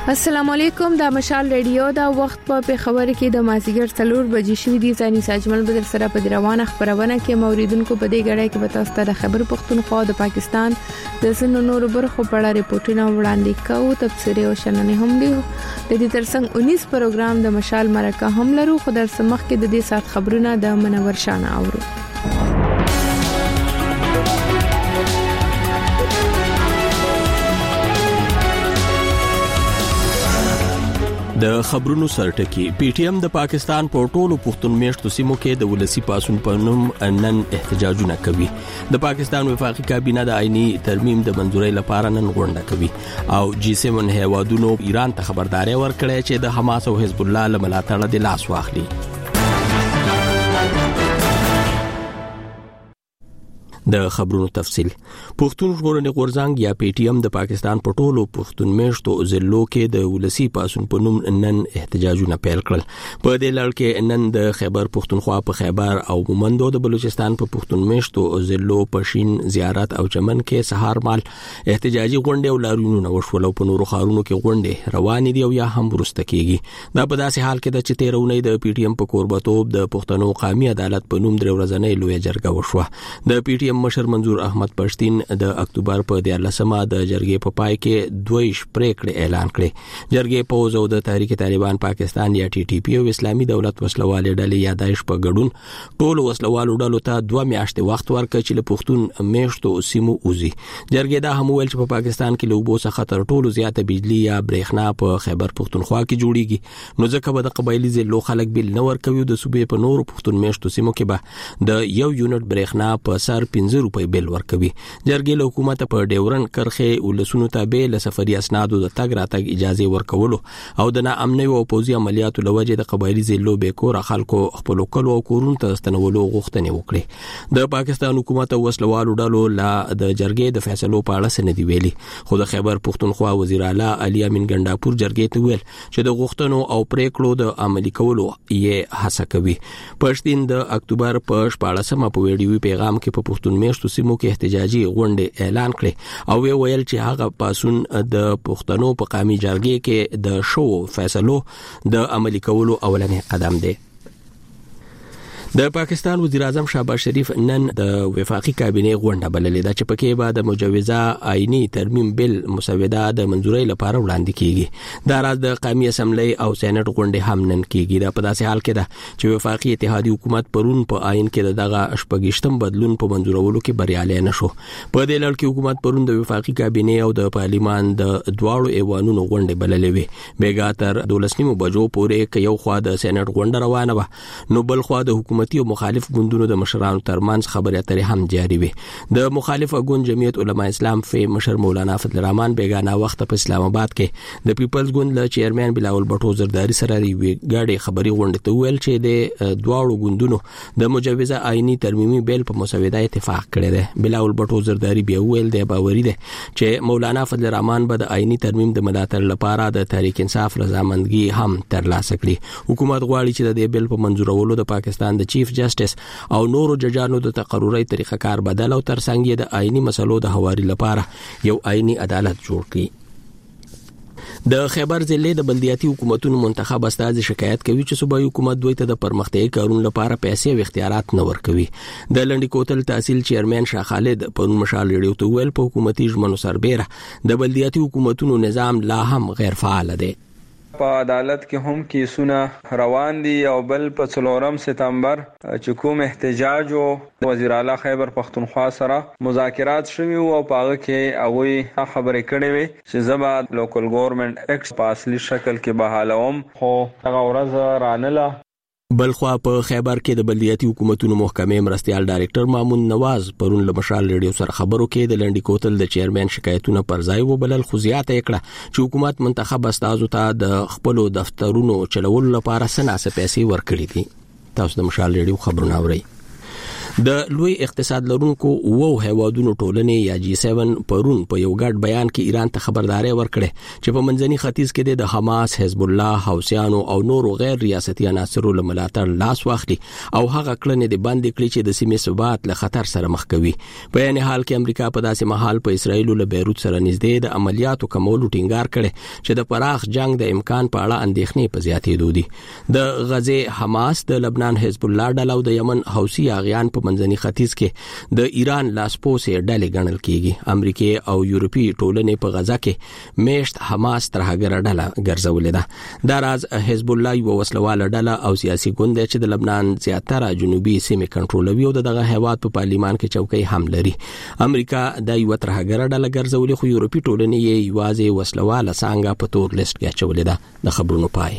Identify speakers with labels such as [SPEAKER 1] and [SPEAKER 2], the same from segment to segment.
[SPEAKER 1] السلام علیکم د مشال ریډیو دا وخت په خبره کې د مازیګر 4 بجې شوې دي ځاني ساجمل بدر سره په روانه خبرونه کې موریدونکو په دې غړې کې به تاسو ته خبر پښتونخوا د پاکستان د سن نور برخو په اړه ریپورتونه وړاندې کوو تفسیري او شننې هم دي د دې ترڅنګ 19 پروګرام د مشال مرکه هم لرو خو در سمخ کې د دې سات خبرونه د منور شانه اورو
[SPEAKER 2] د خبرونو سرټکی پی ټی ایم د پاکستان په ټولو پښتون میشتو سیمو کې د ولسی پاسون په نوم نن احتجاجونه کوي د پاکستان وفاقي کابینه د آئینی ترمیم د منځوري لپاره نن غونډه کوي او جی 7 هیوادونو ایران ته خبرداري ورکړه چې د حماس او حزب الله له ملاتړ د لاس واخلي د خبرونو تفصیل پښتون ژغورنې غورځنګ یا پی ټی ایم د پاکستان په ټولو پښتون میشتو ضلعو کې د ولسی پاسون په نوم نن احتجاجونه پیل کړل په دې لړ کې نن د خیبر پښتونخوا په خیبر او مومندو د بلوچستان په پښتون میشتو ضلعو پښین زیارت او چمن کې سهار مال احتجاجي غونډې او لاریونونه وشول او په نورو ښارونو کې غونډې روانې دي او یا هم ورسته کیږي دا په داسې حال کې د چتیرونې د پی ټی ایم په کوربتوب د پښتنو قومي عدالت په نوم درې ورځې لوی جرګه وشوه د پی ټی مشر منظور احمد پښتين د اکتوبر په 14مه د جرګې په پای کې دوی پریکړه اعلان کړې جرګې په وزو د تحریک طالبان پاکستان یا ټي ټي پی او اسلامي دولت وسلواله ډلې یادایش په ګډون ټول وسلوالو ډلو ته 2 میاشتې وخت ورکړ چې له پښتون میشتو سیمو اوزي جرګې دا هم ویل چې په پاکستان کې لوبو څخه تر ټولو زیاته بجلی یا برېښنا په خیبر پښتونخوا کې جوړیږي نو ځکه به د قبایلی ضلعو خلک بل نه ورکوي د صوبې په نورو پښتون میشتو سیمو کې به د یو یونټ برېښنا په سر 15 روپۍ بل ورکوي جرګې له حکومت په ډیورن کرخه ولسونو ته به له سفري اسنادو د تګ راتګ اجازه ورکولو او د ناامنۍ او پوزي عملیاتو لوجه د قبایلی ضلعو به کور خلکو خپل کلو او کورونو ته ستنولو غوښتنې وکړي د پاکستان حکومت او وسلوالو ډلو لا د جرګې د فیصلو په اړه سندې ویلي خو د خیبر پښتونخوا وزیر اعلی علي امین ګنداپور جرګې ته ویل چې د غوښتنو او پریکړو د عملي کولو یې هڅه کوي پښتين د اکتوبر په 14مه په ویډیو پیغام کې په پښتون میشتو سیمو کې احتجاجي غونډه اعلان کړې او ویل چې هغه پاسون د پښتنو په قومي جرګې کې د شو فیصلو د عملي کولو اولنې قدم دی د پاکستان وزیر اعظم شهباز شریف نن د وفاقي کابینه غونډه بللې ده چې پکې به د مجوزه آئینی ترمیم بل مسوده د منځوري لپاره وړاندې کیږي دا راز د قومي اسمبلی او سېنات غونډه هم نن کیږي دا په داسې حال کې ده چې وفاقي اتحادیه حکومت پرون په آئین کې دغه شپږشتم بدلون په منځورولو کې بریالي نشو په دې لړ کې حکومت پرون د وفاقي کابینه او د پارلیمان د دواړو ایوانونو غونډه بللې وي بیګا تر 12 بجو پورې کې یو خوا د سېنات غونډه روانه و نو بل خوا د حکومت او مخالف ګوندونو د مشرانو ترمنځ خبرې اترې هم جاري وي د مخالف ګوند جمعیت علماء اسلام فی مشر مولانا فضل الرحمن بیگانه وخت په اسلام آباد کې د پیپلز ګوند له چیرمن بلاول بټو زرداری سره ریوي غاډي خبري غونډه ته ویل چې د دواړو ګوندونو د مجوزه آئینی ترمیمي بیل په مسوده اتفاق کړی دی بلاول بټو زرداری بیا ویل دی باوري دی چې مولانا فضل الرحمن به د آئینی ترمیم د ملاتړ لپاره د تحریک انصاف رضامندګي هم ترلاسه کړي حکومت غواړي چې د بیل په منځورولو د پاکستان د چیف جسټس او نورو ججانو د تقرری طریقه کار بدل او ترڅنګ د آئینی مسلو د حواري لپاره یو آئینی عدالت جوړ کړي د خیبر ضلع د بلدیاتي حکومتونو منتخب استاد شکایت کوي چې صوبایي حکومت دوی ته د پرمختګي کارونو لپاره پیسې او اختیارات نه ورکوي د لنډی کوتل تحصیل چیرمن شاه خالد په مشال ریډیو ته ویل په حکومتي ژمنو سربېره د بلدیاتي حکومتونو نظام لا هم غیر فعال دی
[SPEAKER 3] په عدالت کې هم کیسونه روان دي او بل په 4 سپتمبر چې کوم احتجاج او وزیر اعلی خیبر پښتونخوا سره مذاکرات شوي او په هغه کې هغه خبرې کړې وي چې زبا لوکل ګورنمنت ایکټ په اصلي شکل کې بحالوم خو هغه ورځ رانله
[SPEAKER 2] بلخوا په خیبر کې د بلدیاتي حکومتونو محکمې مرستيال ډایریکټر مامون نواز پرون له مشال ریډیو سره خبرو کې د لنډی کوتل د چیرمن شکایتونه پر ځای وبلل خو زیاته کړه چې حکومت منتخب استادو ته د خپل دفترونو چلولو لپاره سناسه پیسې ورکړي دي تاسو د مشال ریډیو خبرونه اورئ د لوی اقتصاد لرونکو وو هیوادونو ټولنې یا G7 پرون په یو ګډ بیان کې ایران ته خبرداري ورکړه چې په منځني ختیځ کې د حماس، حزب الله، حوثیانو او نورو غیر ریاستي عناصرو له ملاتړ لاس واخلي او هغه کړنې د باندې کړي چې د سیمې ثبات له خطر سره مخ کوي. په یعنی حال کې امریکا په داسې مهال په اسرایل له بیروت سره نږدې د عملیاتو کمولو ټینګار کړي چې د پراخ جنگ د امکان په اړه اندېښنې په زیاتېدو دي. د غزه حماس، د لبنان حزب الله ډله او د یمن حوثي اغیان په منځني ختیځ کې د ایران لاسپوسې ډلې ګڼل کیږي. امریکا او یورپی ټولنې په غزه کې میشت حماس ترهګر ډله ګرځولې ده. دا راز حزب الله یو وسلواله ډله او سیاسي ګوند چې د لبنان زیاتره جنوبي سیمې کنټرولوي او دغه هیواد په پارلیمان کې چوکۍ هم لري. امریکا د یو ترهګر ډله ګرځولې خو یورپی ټولنې یې یوازې وسلواله څنګه په تور لیست کې اچولې ده. د خبرونو پای.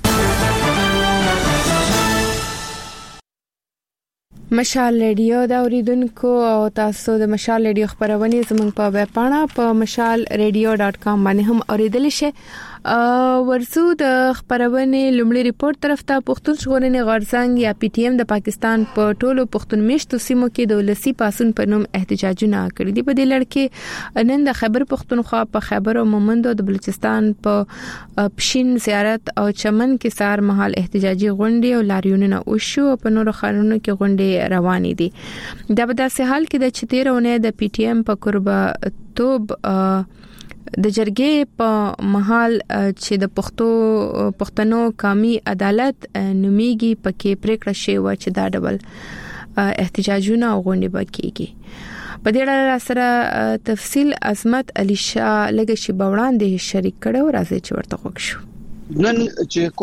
[SPEAKER 1] مشال ریډیو دا اوریدونکو او تاسو د مشال ریډیو خبرونه زموږ په ویب پاڼه په mashalradio.com باندې هم اوریدل شي. ورسو د خبرونه لومړی ریپورت طرف ته پښتون ژغورنې غورځنګ یا پی ټی ایم د پاکستان په ټولو پښتون میشتو سیمو کې د ولسی پاسون په نوم احتجاجونه کړي دي. په دې لړ کې نن د خیبر پښتونخوا په خیبر او مومند او د بلوچستان په پښین زیارت او چمن کې سار مهال احتجاجي غونډې او لاریونونه وشو. په نورو ښارونو کې غونډې روانې دي. دا په داسې حال کې د 13 د پی ټی ایم په قربتوب د جرګې په محل چې د پښتنو قومي عدالت نوميږي پکې پریکړه شوه چې دا ډول احتجاجونه غونډې وکړي. په دې اړه سره تفصیل عظمت علي شاه لګشي بوړاندې شریک کړو. راځي چې ورته وښیو.
[SPEAKER 4] نن چې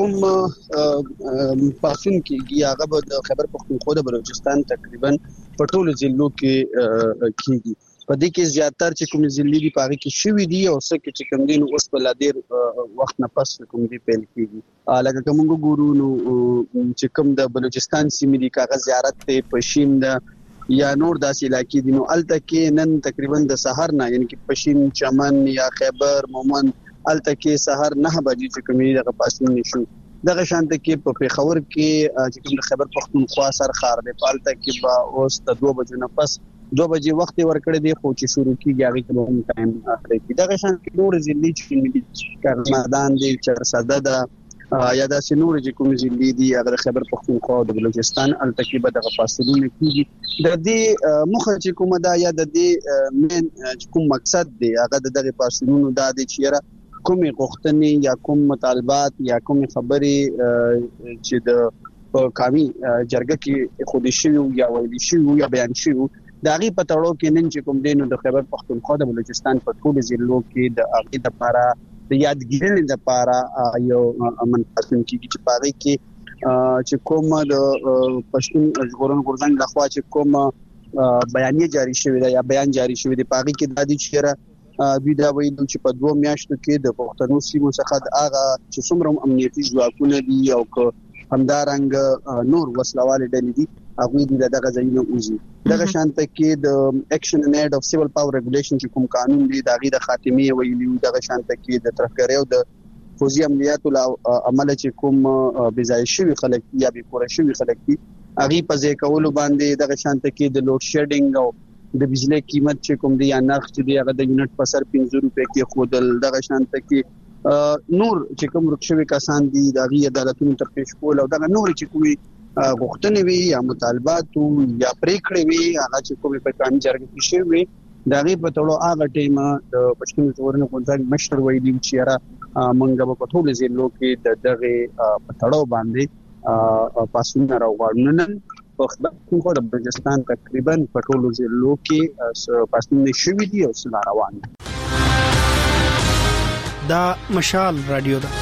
[SPEAKER 4] کوم پاسون کېږي هغه د خیبر پښتونخوا د بلوچستان تقریبا په ټولو ضلعو کې کېږي. په دې کې زیاتره چې کوم ضلع دي پاره کې شوې دي او څه کې چې کوم دین اوس په لادر وخت نه پس کوم دي پیل کېږي. لکه کوم ګورو نو چې کوم د بلوچستان سیمې دي کاغذ زیارت ته پښین د یا نور داسې علاقې دي نو الته کې نن تقریبا د سحر نه یعنی کې پښین، چمن یا خیبر، مومند الته کې سحر 9 بجې چې کومې دغه پاسون نشو. دغه شانته کې په پیښور کې چې کوم د خیبر پښتونخوا سرخار دی پالته کې با اوس د 2 بجې نه پس 2 بجې وخت ورکړی دی خو چې شروع کیږي هغه کې هم ټایم اخلي. دغه شان کې نور ضلع چې ملي کارمدان دي چرسده ده یا د سينور چې کوم ضلع دي هغه خیبر پښتونخوا او د بلوچستان التکی به دغه فاصلونه کیږي. د دې مخه چې کومه دا یا د دې مین کوم مقصد دی هغه دغه فاصلونو دا دي چې کومې غوښتنې یا کوم مطالبات یا کوم خبرې چې د قومي جرګه کې خودي شوی یا ویلي شوی یا بیان شوی داغي په تړو کې نن چې کوم دینو د خیبر پښتونخوا د بلوچستان په ټولو ضلعو کې د اغه د لپاره د یادګیرۍ لپاره یو منفاسون کېږي چې پاره کې چې کوم د پښتون ژغورنې غورځنګ لخوا چې کوم بیان جاری شوی دی یا بیان جاری شوی دی پاره کې د دې چیرې دوی دا وایي چې په 2 میاشتو کې د پښتنو سیمو څخه د هغه چې څومره امنیتي ځواکونه دي او همدارنګ نور وسلواله ډلې دي هغه دغه ځایونه اوزي. دغه شانته کې د اکشن ان ایډ اف سیویل پاور ریګولیشن چې کوم قانون دی دغه د خاتمه ویلي دغه شانته کې د ترفګری او د فوزي عملیاتو عمل چې کوم بزای شوی خلک یا به پوره شوی خلک دي هغه په ځای کولو باندې دغه شانته کې د لوډ شیډینګ او د بجلی قیمت چې کوم دی یا نرخ چې دی هغه د یونټ په سر 500 روپے کې خودل. دغه شانته کې نور چې کوم رخصوي کسان دي دغه عدالتونو ته پیش کول او دغه نور چې کومي غوښتنې وي یا مطالبات یا پریکړې وي هغه چې کومې په قانون جرګه کې شوی وي دغه په تړو هغه ټیم د پښتون ژغورنې غورځنګ مشر ویلي چې را مونږ په ټول ضلعو کې د دغه په تړو باندې پاسون راوړل. نن په خبرو د بلوچستان تقریبا په ټولو ضلعو کې پاسون شوی دی او سره روان دي.
[SPEAKER 5] دا مشال رادیو ده.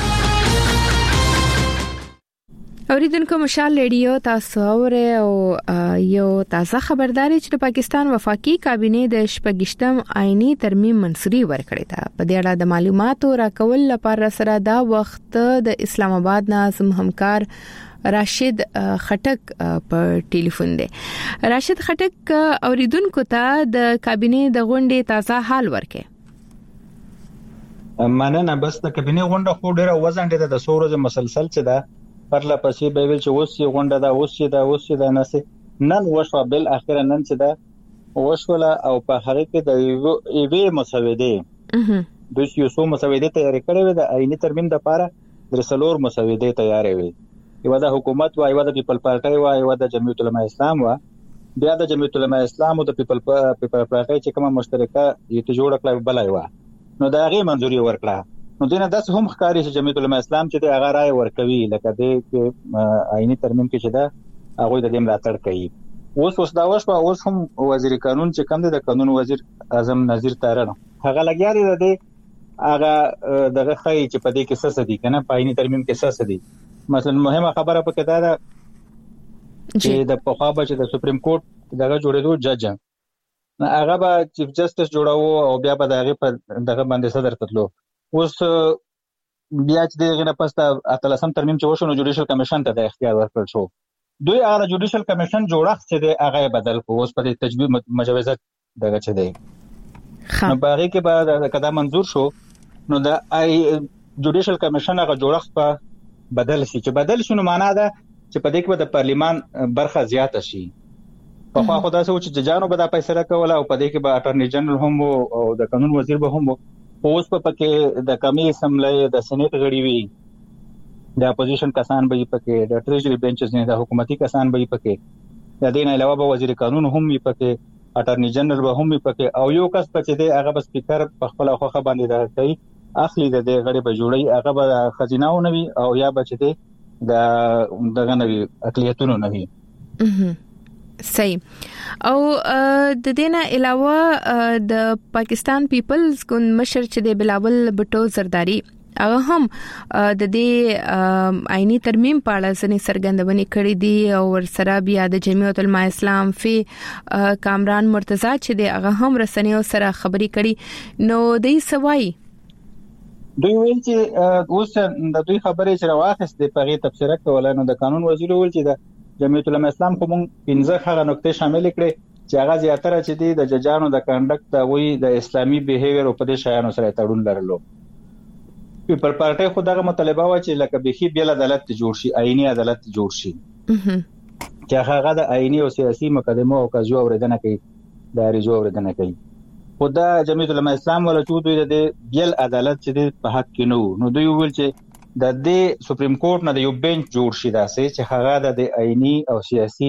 [SPEAKER 1] اوریدونکو مشال ریډیو تاسو اوره او یو تازه خبرداري چې د پاکستان وفاقي کابینه د شپږشتم آئینی ترمیم منسوری ورکړی ده. په دې اړه د معلوماتو راکول لپاره سره دا وخت د اسلام آباد ناظم همکار راشد خټک په ټلیفون دی. راشد خټک اوریدونکو ته د کابینه د غونډې تازه حال ورکړي.
[SPEAKER 6] مننه. بس د کابینه غونډه خو ډیره وزن ده د سورو مسلسل چې ده پرله پسې به ویل چې اوس یې غونډه ده اوس یې ده نسې نن وشو بل اخر نن چې دا وشوله او په هغه کې د ایوې مسودې د یو څو مسودې تیار کړې د آئینی ترمیم د لپاره د څلور مسودې تیار وي. یو د حکومت او یو د پیپل پارټي او یو د جمعیت العلماء اسلام و. بیا د جمعیت العلماء اسلام او د پیپل پارټي چې کومه مشترکه یې جوړ کړل بلای و نو دا غي منځوري ورکړه. نو دینه داس هم ښکاری چې جمعیت العلماء اسلام چې د هغه رائے ورکوي لکه د آئینی ترمیم کې چې دا هغه د دې ملاتړ کوي. اوس دا اوس هم وزیر قانون چې کوم د قانون وزیر اعظم نذیر طاهر هغه لګیاري د هغه دغه خی چې په دې کې څه دي کنه په آئینی ترمیم کې څه دي. مثلا مهمه خبره پکې دا ده چې د پخوا چې د سپریم کورټ دغه جوړېدو جج هغه به چیف جسټس جوړاو او بیا به دغه په دغه باندې صدر تللو. اوس بیا چې دغه نه پسته اتلسم ترمیم چې وشو نو جوډیشل کمیشن ته د اختیار ورکړل شو. دوی هغه جوډیشل کمیشن جوړښت چې د هغه بدل کو اوس په تجویز مجوزات دغه چي دی نو باغی کې بعد کدا منظور شو نو د جوډیشل کمیشن هغه جوړښت په بدل شي چې بدل شنو معنا ده چې په دې کې د پارلیمان برخه زیاته شي. په خو خدای سوچ چې جانو به دا فیصله کوله او په دې کې به اټارنی جنرال هم او د قانون وزیر به هم اوس په پکې د کمی اسمبلی د سېنات غړي وي د اپوزیشن کسان به پکې د ټریجری بنچز نه د حکومتي کسان به پکې د دې نه علاوه به وزیر قانون هم وي پکې اټارنی جنرال به هم وي پکې او یو کس پکې دی هغه به سپیکر په خپل خوخه باندې راځي اخلي د دې غړي به جوړي هغه به خزیناو نوي او یا به چې دی دغه نوي اقلیتونو نوي.
[SPEAKER 1] صحیح. او د دینه علاوه د پاکستان پیپلز ګوند مشر چې د بلاول بټو زرداری هغه هم د دې آئینی ترمیم په اړه ځنې سرګندونې کړې دي او ورسره بیا د جمعیت العلماء اسلام فی کامران مرتضی چې د هغه هم رسنیو سره خبري کړي نو دوی سوای
[SPEAKER 6] دوی ویل چې اوس د دوی خبرې چې راوخستې په غي تفسیر کوله نو د قانون وزیر ویل چې د جمعیت العلماء اسلام کوم 15 هغه نقطې شامل کړي چې هغه زیاتره چې دي د ججانو د کنډکټ د وی د اسلامي بیهیویر او په دې شایانو سره تړون لرلو. پیپل پارټي خو دغه مطالبه و چې لکه بخي بیل عدالت جوړ شي آئینی عدالت جوړ شي چې هغه د آئینی او سیاسي مقدمو او قضیو اوریدنه کوي د ریجو اوریدنه کوي. خو د جمعیت العلماء اسلام ولا چې دوی د بیل عدالت چې په حق کې نو دوی ویل چې د دې سپریم کورټ نه یو بنچ جوړ شي داسې چې هغه د آئینی او سیاسي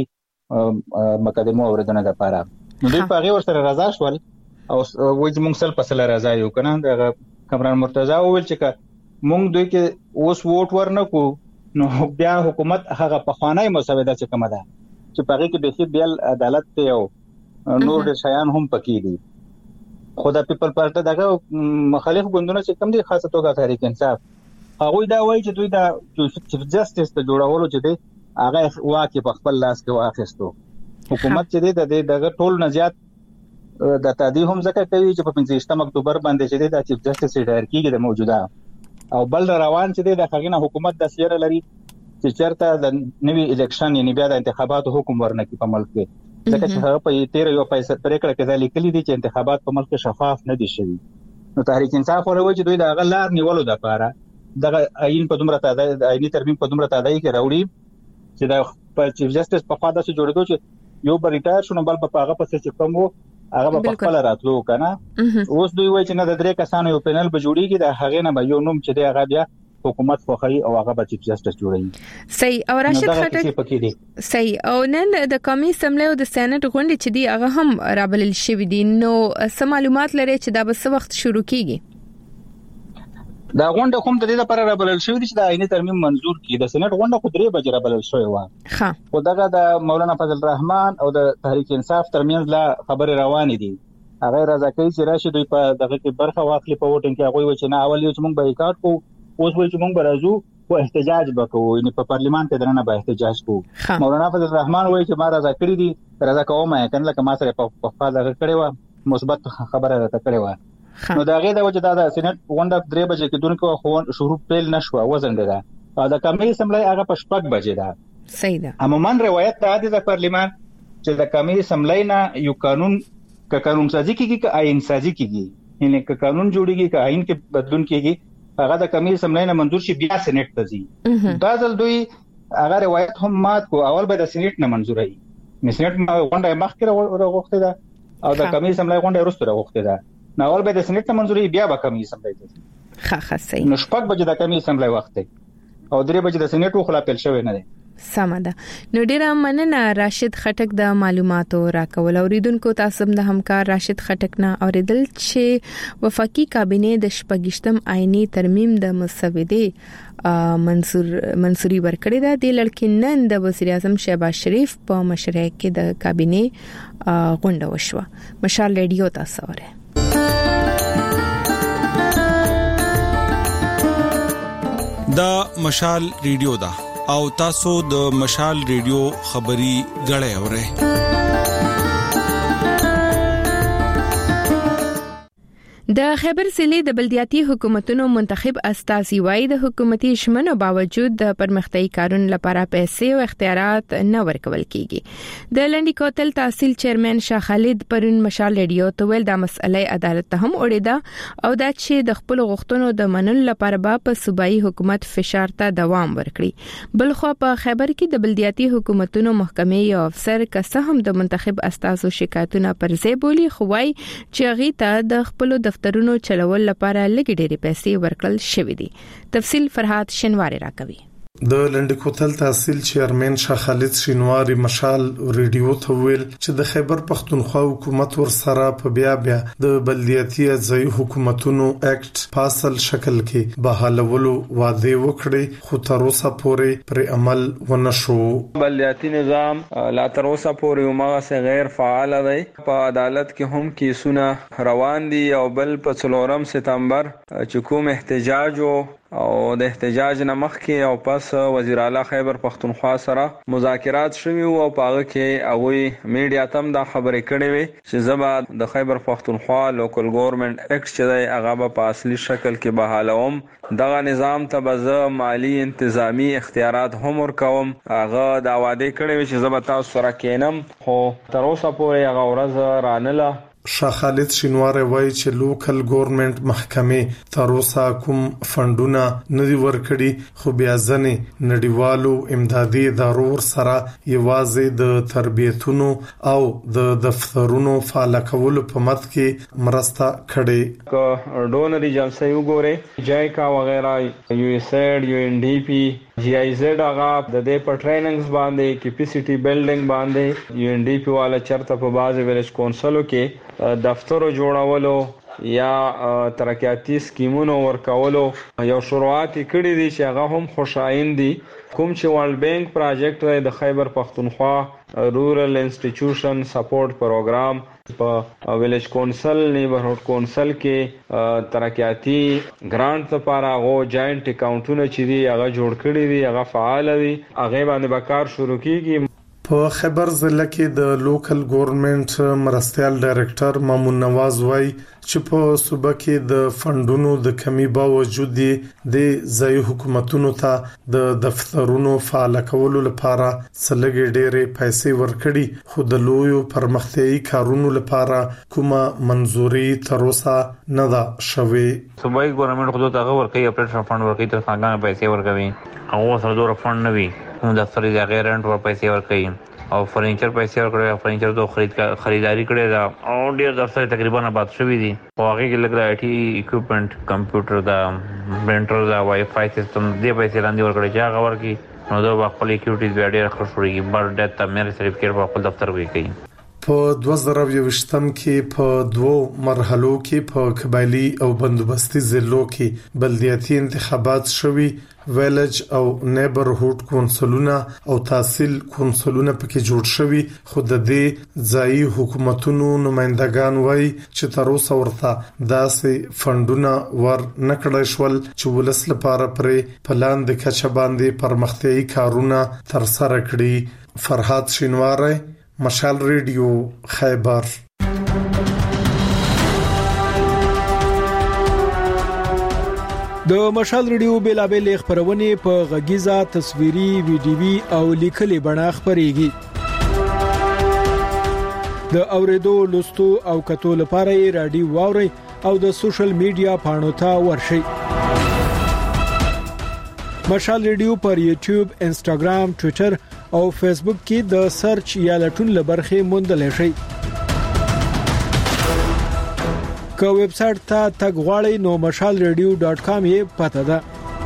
[SPEAKER 6] مقدمو اوریدنه لپاره نو دوی په هغه ورسره رضا شول او وایي موږ سل پسله رضا یو کنه د کامران مرتضی ویل چې موږ دوی کې اوس ووټ ورنکو نو بیا حکومت هغه په خوانای مسوده چې کومه ده چې په هغه کې به بیل عدالت ته او نور د شایان هم پکې دي. خو د پیپل پارټي دغه مخالف ګوندونه چې کوم دي خاصه توګه تحریک انصاف هغه دا وایي چې دوی د چیف جسټس ته جوړولو چې دی هغه واکه په خپل لاس کې واخیستو. حکومت چې دی دغه ټول نه زیات د تادی هم ځکه کوي چې په 15 اکتوبر باندې چې دی د چیف جسټس ریټایر کیږي د موجوده او بل روان چې دی د خغینه حکومت د سیره لري چې چرته د نوي الیکشن یعنی بیا د انتخاباتو حکم ورنکي په ملک کې ځکه چې هغه په 13 یو پیسې پریکړه کې ځلې کلی دي چې انتخابات په ملک کې شفاف نه دي شوي. نو تحریک انصاف ولوي چې دوی د غلار نیولو د لپاره دغه آئین په دومره تعداد آئینی ترمیم په دومره تعداد کې راوړي چې د چیف جسټس په خوا داسې جوړېدو چې یو بل ریټایر شونه بل په هغه پسې چې کوم هغه په خپل راتلو کنه. اوس دوی وایي چې نه د درې کسانو یو پینل به جوړیږي د هغه نه به یو نوم چې دی هغه بیا حکومت خوخی او هغه به چیف جسټس جوړوي.
[SPEAKER 1] صحیح. او راشد خټک صحیح. او نن د قومي اسمبلی او د سېنات غونډې چې دی هغه هم رابلل شوې دي نو څه معلومات لري چې دا به څه وخت شروع کیږي؟
[SPEAKER 6] دا غونډه کوم د دې لپاره رابلل شوې دي چې د آئینی ترمیم منزور کړي. د سېنات غونډه خو 3 بجې رابلل شوې و.
[SPEAKER 1] ها.
[SPEAKER 6] خو دغه د مولانا فضل الرحمن او د تحریک انصاف ترمنځ لا خبرې روانې دي. هغه راځي چې راشي دوی په دغه کې برخه واخلي په ووټینګ کې هغه وایي چې نه اول یو چې موږ بایکاټ کوو اوس وایي چې موږ برازو او احتجاج وکړو یعنی په پارلیمان کې درنه به احتجاج کوو. مولانا فضل الرحمن وایي چې ما راځي کړی دي راځه کوم کنه لکه ما سره په فاده کړی و مثبت خبره راته کړی و. نو دا غي د وجه دا سېنات غونډه 3 بجې کې دونکو خو شروع پیل نشو وزنده ده او د کمی اسمبلی هغه په 6 بجې ده.
[SPEAKER 1] صحیح ده.
[SPEAKER 6] عموما روایت ده د پارلیمان چې د کمی اسمبلی نه یو قانون سازي کیږي که آئین سازي کیږي یعنی که قانون جوړیږي که آئین کې بدلون کیږي هغه د کمی اسمبلی نه منظور شي بیا سېنات ته ځي. دا ځل دوی هغه روایت هم مات کو اول به د سېنات نه منظورای سېنات غونډه مخکې راغوښته ده او د کمیټې سملای غونډه وروسته راغوښته ده. نو اول به د سېنات منځوري بیا به کمیټې سملای دي.
[SPEAKER 1] ښه صحیح.
[SPEAKER 6] نو شپږ بجې د کمیټې سملای وخت دی او 3 بجې د سېنات خلا پیل شوی نه دی.
[SPEAKER 1] سمه ده. نو ډیره مننه راشد خټک د معلوماتو راکول. اوریدونکو تاسو د همکار راشد خټک نه اوریدل چې وفاقي کابینه د شپږشتم آئینی ترمیم د مسودې منصوري ورکړې ده. د لړکینن د وزیر اعظم شهباز شریف په مشرۍ کې د کابینه غونډه وشوه. مشال ریډیو تاسو اوره.
[SPEAKER 7] دا مشال ریډیو دا او تاسو د مشال ریډیو خبري غړې اورئ.
[SPEAKER 1] د خیبر ضلع د بلدیاتي حکومتونو منتخب استازي وایي د حکومتي شمنو باوجود د پرمختیايي کارونو لپاره پیسې او اختیارات نه ورکول کیږي. د لنډی کوتل تحصیل چیرمن شاه خالد پرون مشال ریډیو ته ویل د مسلې عدالت ته هم اړیدا او دا چې د خپل غوښتنو د منلو لپاره په صوبایي حکومت فشار ته دوام ورکړي. بلخو په خیبر کې د بلدیاتي حکومتونو محکمې یو افسر که هم د منتخب استازو شکایتونه پر ځای بولی خو وايي چې هغه ته د خپل دفترونو چلول لپاره لګي ډېری پیسې ورکړل شوې دي. تفصیل فرحات شنواری راکوي.
[SPEAKER 8] د لنډی کوتل تحصیل چیرمن شاه خالد شینواری مشال ریډیو ته ویل چې د خیبر پښتونخوا حکومت ورسره په بیا د بلدیاتي ځای حکومتونو اکټ پاسل شکل کې بحالولو وعده وکړي خو تر اوسه پورې پر عمل ونشو.
[SPEAKER 3] بلدیاتي نظام لا تر اوسه پورې عمره غیر فعال دی. په عدالت کې هم کیسونه روان دي او بل په 4 سپتمبر چې کوم احتجاج او د احتجاج نه مخکې او پس وزیر اعلی خیبر پختونخوا سره مذاکرات شوي او پاغه کې هغه میډیا تم دا خبرې کړې وي چې زبا د خیبر پختونخوا لوکل ګورنمنت اکټ چې دی هغه په اصلي شکل کې بحالوم. دغه نظام ته به مالی انتظامی اختیارات هم ورکوم. هغه دا وعده کړې وي چې زبا تاسو سره کینم خو تر اوسه پورې هغه ورځ رانله.
[SPEAKER 8] شاه خالد شینواری وایي چې لوکل ګورنمنت محکمې تر اوسه کوم فندونه نه دي ورکړي خو بیا ځنې نړیوالو امدادي ادارو سره یوازې د تربیتونو او د دفترونو فعال کولو په مت کې مرسته کړي.
[SPEAKER 3] ډونر ایجنسی وګوره جایکا وغیرہ USAID UNDP GIZ هغه د دې په ټریننګز باندې کیپیسټي بلډینګ باندې UNDP والا چرته په بازي ویلج کونسلو کې دفتر جوړولو یا ترقیاتی سکیمونو ورکولو یو شروعات کړي دي چې هغه هم خوشاین دي. کوم چې ورلد بانک پروجیکټ د خیبر پختونخوا رورل انسټیټیوشن سپورټ پروګرام په ویلج کونسل نیبرهود کونسل کې ترقیاتی ګرانټ لپاره غو جاینټ اکاونټونه چې دي هغه جوړ کړي دي هغه فعال دي هغه باندې به کار شروع کیږي.
[SPEAKER 8] په خیبر ضلع کې د لوکل ګورنمنت مرستيال ډایریکټر مامون نواز وایي چې په صوبه کې د فندونو د کمی باوجود د ځای حکومتونو ته د دفترونو فعال کولو لپاره څلګي ډېرې پیسې ورکړي خو د لویو پرمختیايي کارونو لپاره کومه منزوري تر اوسه نه ده شوې.
[SPEAKER 9] صوبایي ګورنمنت خو ته ورکړي اپریټر فند ورکړي تر څنګه پیسې ورکوي هغه سره ډور فند نه وي نو دفتر یې غیر رنټ ور پیسې ورکړي او فرنیچر پیسې ورکړي فرنیچر دوه خریداري کړي دا او ډیر دفتر تقریبا آباد شوی دي او هغه کې لګ IT اکوپمنٹ کمپیوټر دا پرنټر دا وای فای سیستم دې پیسې لاندې ورکړي چې هغه ورکی نو دا خپل اکټیویټیز بیا ډیر خښوري بر ډیټ ته مې سرټیفیکیټ په خپل دفتر کې کوي.
[SPEAKER 8] په 2020 کې په 2 مرحلو کې په قبایلی او بندوبستي ضلعو کې بلدیاتي انتخابات شوي. ویلج او نیبرهود کونسلونه او تحصیل کونسلونه پکې جوړ شوي خو د دې ځایي حکومتونو نمائندگان وایي چې تر اوسه ورته داسې فندونه ور نکړای شول چې ولس لپاره پرې پلان د کچه باندې پرمختیايي کارونه تر سره کړي. فرحات شینواری مشال ریډیو خیبر.
[SPEAKER 5] د مشال ریډیو بیلابل خبرونه په غږیزه تصویري ویډیوي او لیکلي بڼه خبريږي. د اوریدو لوستو او کتو لپاره رادیو واوري او د سوشل میډیا پاڼو ته ورشي. مشال ریډیو پر یوټیوب، انسټاګرام، ټوئیټر او فیسبوک کې د سرچ یا لټون لبرخه موندل شي. که ویب سټ ته تګ غواړئ نو mashalradio.com یې پته ده.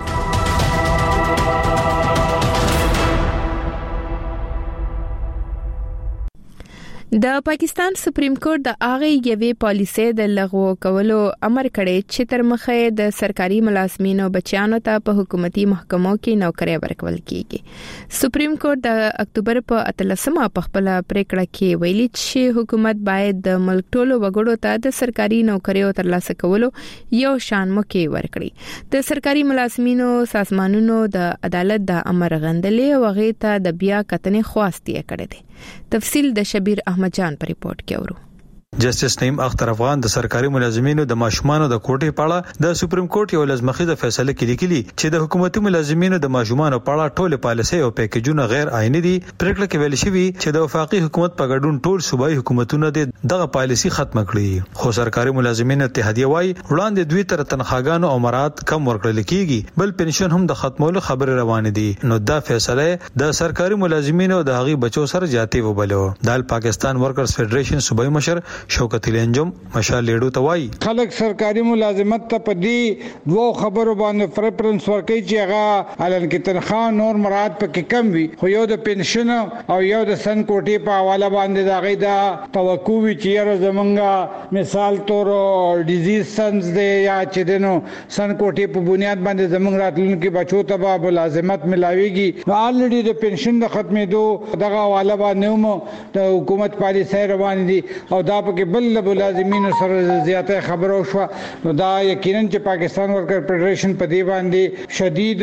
[SPEAKER 1] د پاکستان سپریم کورټ د هغه یوې پالیسۍ د لغوه کولو امر کړی چې تر مخه د سرکاري ملازمینو بچیانو ته په حکومتي محکمو کې نوکری ورکول کیږي. سپریم کورټ د اکتوبر په 13مه په خپل پریکړه کې ویلي چې حکومت باید د ملک ټولو وګړو ته د سرکاري نوکریو ترلاسه کولو یو شان موقع ورکړي. د سرکاري ملازمینو سازمانونو د عدالت د امر غندلې او هغه ته د بیا کتنې خواست یې کړې ده. تفصیل د شبیر احمد جان پر ریپورت کې اورو.
[SPEAKER 10] جسټس نعیم اختر افغان د سرکاري ملازمینو د ماشومانو د کوټې په اړه د سپریم کورټ یو لازمخیزه فیصله کې لیکلي چې د حکومتي ملازمینو د ماشومانو په اړه ټول پالیسي او پیکیجونه غیر آئینی دي. پریکړه کې ویل شوی چې د وفاقي حکومت په ګډون ټول صوبایي حکومتونه دغه پالیسي ختم کړي. خو سرکاري ملازمینو اتحادیه وايي وړاندې دوی تر تنخواګانو او مراد کم ورکړل کیږي، بل پنشن هم د ختمولو خبره روانه دي. نو دا فیصله د سرکاري ملازمینو د هغي بچو سره جاتي وبلو. د پاکستان ورکرز فدریشن صوبایي مشر شوکت لنجم مشال لیډو ته وایي
[SPEAKER 11] خلک سرکاري ملازمت ته په دې دوه خبرو باندې پریفرنس ورکوي چې هغه علن کې تنخواه نور مراد پکې کم وي، خو یو د پنشن او یو د سن کوټې په حواله باندې دا غي دا توقع وي چې زمونږه مثال تور ډیزیز سنز دی یا چې دنو سن کوټې په بنیاد باندې زمونږ راتلونکي بچو ته به ملازمت ملاويږي. نو الریډي د پنشن د ختمېدو دغه حواله باندې هم د حکومت پالیسي روان دي او دا پکې بل ملازمینو سره زیاته خبرو شو. نو دا یقینا چې پاکستان ورکر فدریشن په دی باندې شدید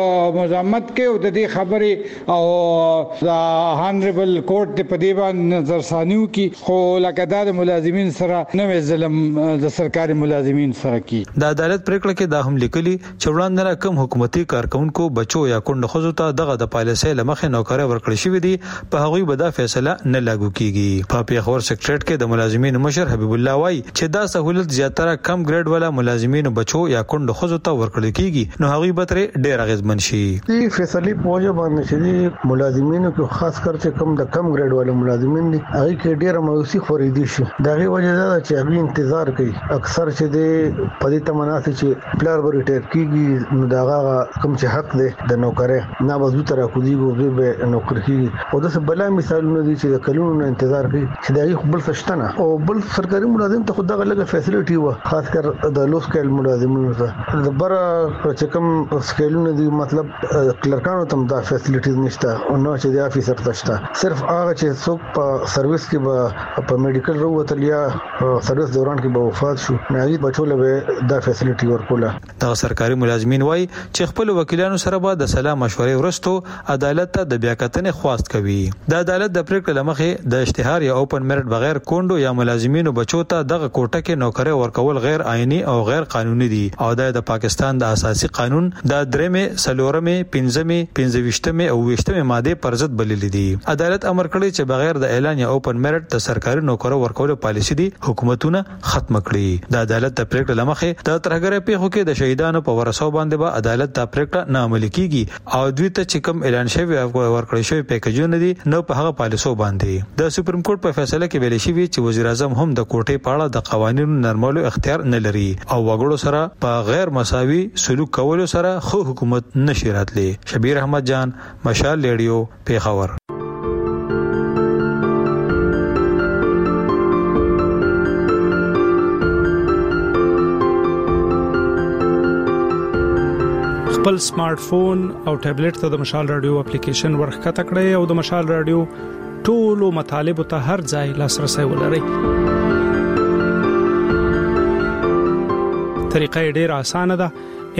[SPEAKER 11] مزاحمت کوي او د دې خبرې او دا هانریبل کورټ په دی باندې نظر ثانیو کی خو لکه دا د ملازمین سره نوې ظلم د سرکاري ملازمین سره کی.
[SPEAKER 10] د عدالت پریکړه کې دا هم لیکلي چې وړاندې کم حکومتي کارکونکو بچو یا کونډ خزو ته دغه د پالیسۍ لمخې نوکری ورکړل شوې دي، په هغه به دا فیصله نه لاګو کیږي. په پیښور سیکریټریټ کې د ملازمین مشر حبیب الله وای چې دا سہولت زیاتره کم ګریډ والا ملازمینو بچو یا کونډ خزو ته ورکړل کیږي، نو هغه به تر ډیر اغیزمن شي.
[SPEAKER 12] دې فیصله په وجه باندې چې ملازمینو کې خاص کر چې کم د کم ګریډ والا ملازمین دي هغه کې ډیر مایوسی خوريدي شي. دا غي وجه دا چې هغه انتظار کوي اکثر چې د پدې تمناسي چې پلار به ریټایر کیږي نو دا کم چې حق دی د نوکره نه وځو تر کو دی به نوکر کیږي. او د بلا مثالونه دي چې د کلونو انتظار کوي چې دا خپل فشتنه او بل سرکاري ملازم ته خود دغه لګه فیسیلیټي و خاص کر د لو سکیل ملازمینو ته د بر چې کوم سکیلونه دي مطلب کلرکانو ته دا فیسیلیټیز نشته او نو چې د افیسر تشته صرف هغه چې څوک په سرویس کې په میډیکل وروته یا سرویس دوران کې به وفات شو نه هغه بچوله به دا فیسیلیټي ورکوله.
[SPEAKER 10] د سرکاري ملازمین وای چې خپل وکیلانو سره به د سلا مشورې ورستو عدالت ته د بیاکتنې خواست کوي. د عدالت د پریکړې لمخې د اشتهار یا اوپن میرټ بغیر کونډو یا ملازمینو بچو ته دغه کوټه کې نوکری ورکول غیر آئینی او غیر قانوني دي او د پاکستان د اساسي قانون د 3مه، 4مه، 5مه، 25مه او 20مه ماده پر ضد بللې دي. عدالت امر کړی چې بغیر د اعلان یا اوپن میرټ د سرکاري نوکرو ورکول پالیسي دي حکومتونه ختم کړي. د عدالت د پریکړې لمخې د ترهګر پیښو کې د شهیدانو په ورثو باندې به عدالت د پریکړه نه عملي کیږي او دوی ته چې کوم اعلان شوی او ورکړی شوی پیکیجونه دي نو په هغه پالیسو باندې. د سپریم کورټ په فیصله کې ویل شوی چې وزیر اعظم هم د کوټې په اړه د قوانینو نرمولو اختیار نه لري او وګړو سره په غیر مساوي سلوک کولو سره خو حکومت نشي راتلی. شبیر احمد جان، مشال ریډیو، پیښور.
[SPEAKER 5] خپل سمارټ فون او ټابلیټ ته د مشال رادیو اپلیکیشن ورخکته کړئ او د مشال رادیو ټولو مطالب ته هر ځای لاسرسي ولرئ. طریقه ډېر اسانه ده.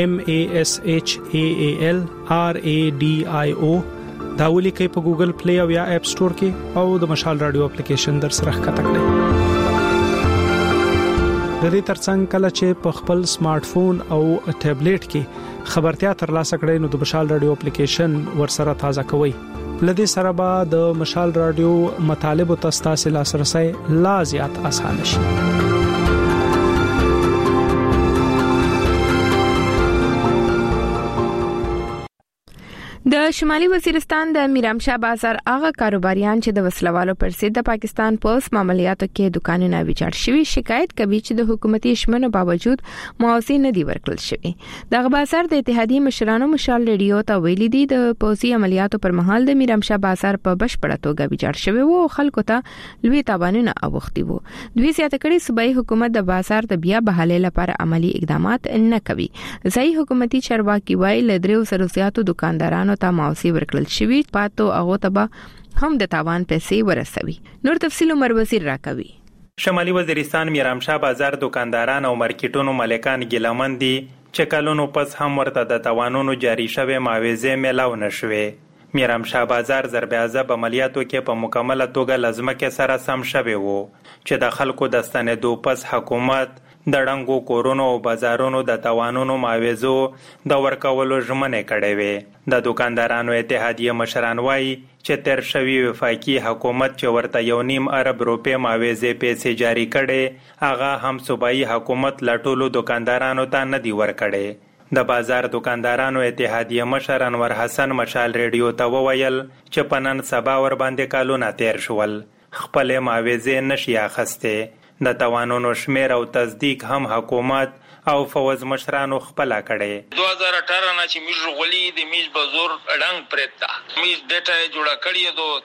[SPEAKER 5] MASHALRADIO دا ولیکئ په ګوګل پلی او یا اپ سٹور کې او د مشال رادیو اپلیکیشن در سره ښکته کړئ. د دې ترڅنګ کله چې په خپل سمارټ فون او ټابلیټ کې خبرتیا ترلاسه کړئ نو د مشال رادیو اپلیکیشن ورسره تازه کوئ. لدې سره به د مشال رادیو مطالب او تاسو لاسرسي لا زیات اسانه شي.
[SPEAKER 1] د شمالي وزیرستان د میرامشاه بازار هغه کاروباریان چې د وسلوالو پر ضد د پاکستان پولیس معاملاتو کې دکانونه ویجاړ شوي شکایت کوي چې د حکومتي شمنو باوجود معاوضه نه دی ورکړل شوی. دغه بازار د اتحادیې مشرانو مشال ریډیو ته ویلي دي د پولیسي عملیاتو پر مهال د میرامشاه بازار په بشپړه توګه ویجاړ شوی وو او خلکو ته لوی تاوانونه اوښتي وو. دوی زیاته کړي صوبایي حکومت د بازار د بیا بحالۍ لپاره عملی اقدامات نه کوي. ځای حکومتي چارواکي وايي ل 300 زیاتو دکاندارانو ته معاوضه ورکړل شوی پاتو هغه ته هم د تاوان پیسې ورسوي. نور تفصیل عمر وزیر راکوي.
[SPEAKER 13] شمالي وزیرستان میرامشاه بازار دکانداران او مارکیټونو مالکان ګیلمن دي چې کلونو پس هم ورته د تاوانونو جاری شوه معاوضه ملاو نشوي. میرامشاه بازار ضرب عذاب عملیاتو کې په مکمله توګه لازمه سره سم شوه وو چې د خلکو د ستنېدو پس حکومت د ډنګو کورونو او بازارونو د تاوانونو معاوضو د ورکولو ژمنې کړې وې. د دکاندارانو اتحادیه مشران وایي چې تیر شوی وفاقي حکومت چې ورته 1.5 ارب روپے معاوضه پیسې جاری کړي هغه هم صوبایي حکومت لا ټولو دکاندارانو ته نه دی ورکړي. د بازار دکاندارانو اتحادیه مشر انور حسن مشال ریډیو ته وویل چې پنن سبا ور باندې کالونه تیر شول خپل معاوضه نشي اخسته. د توانونو شمیر او تصدیق هم حکومت او فوز مشرانو خپل کړي.
[SPEAKER 14] 2018 نه چې میج غولي د میج بازور اډنګ پرتا میج ډیټا جوړه کړی دو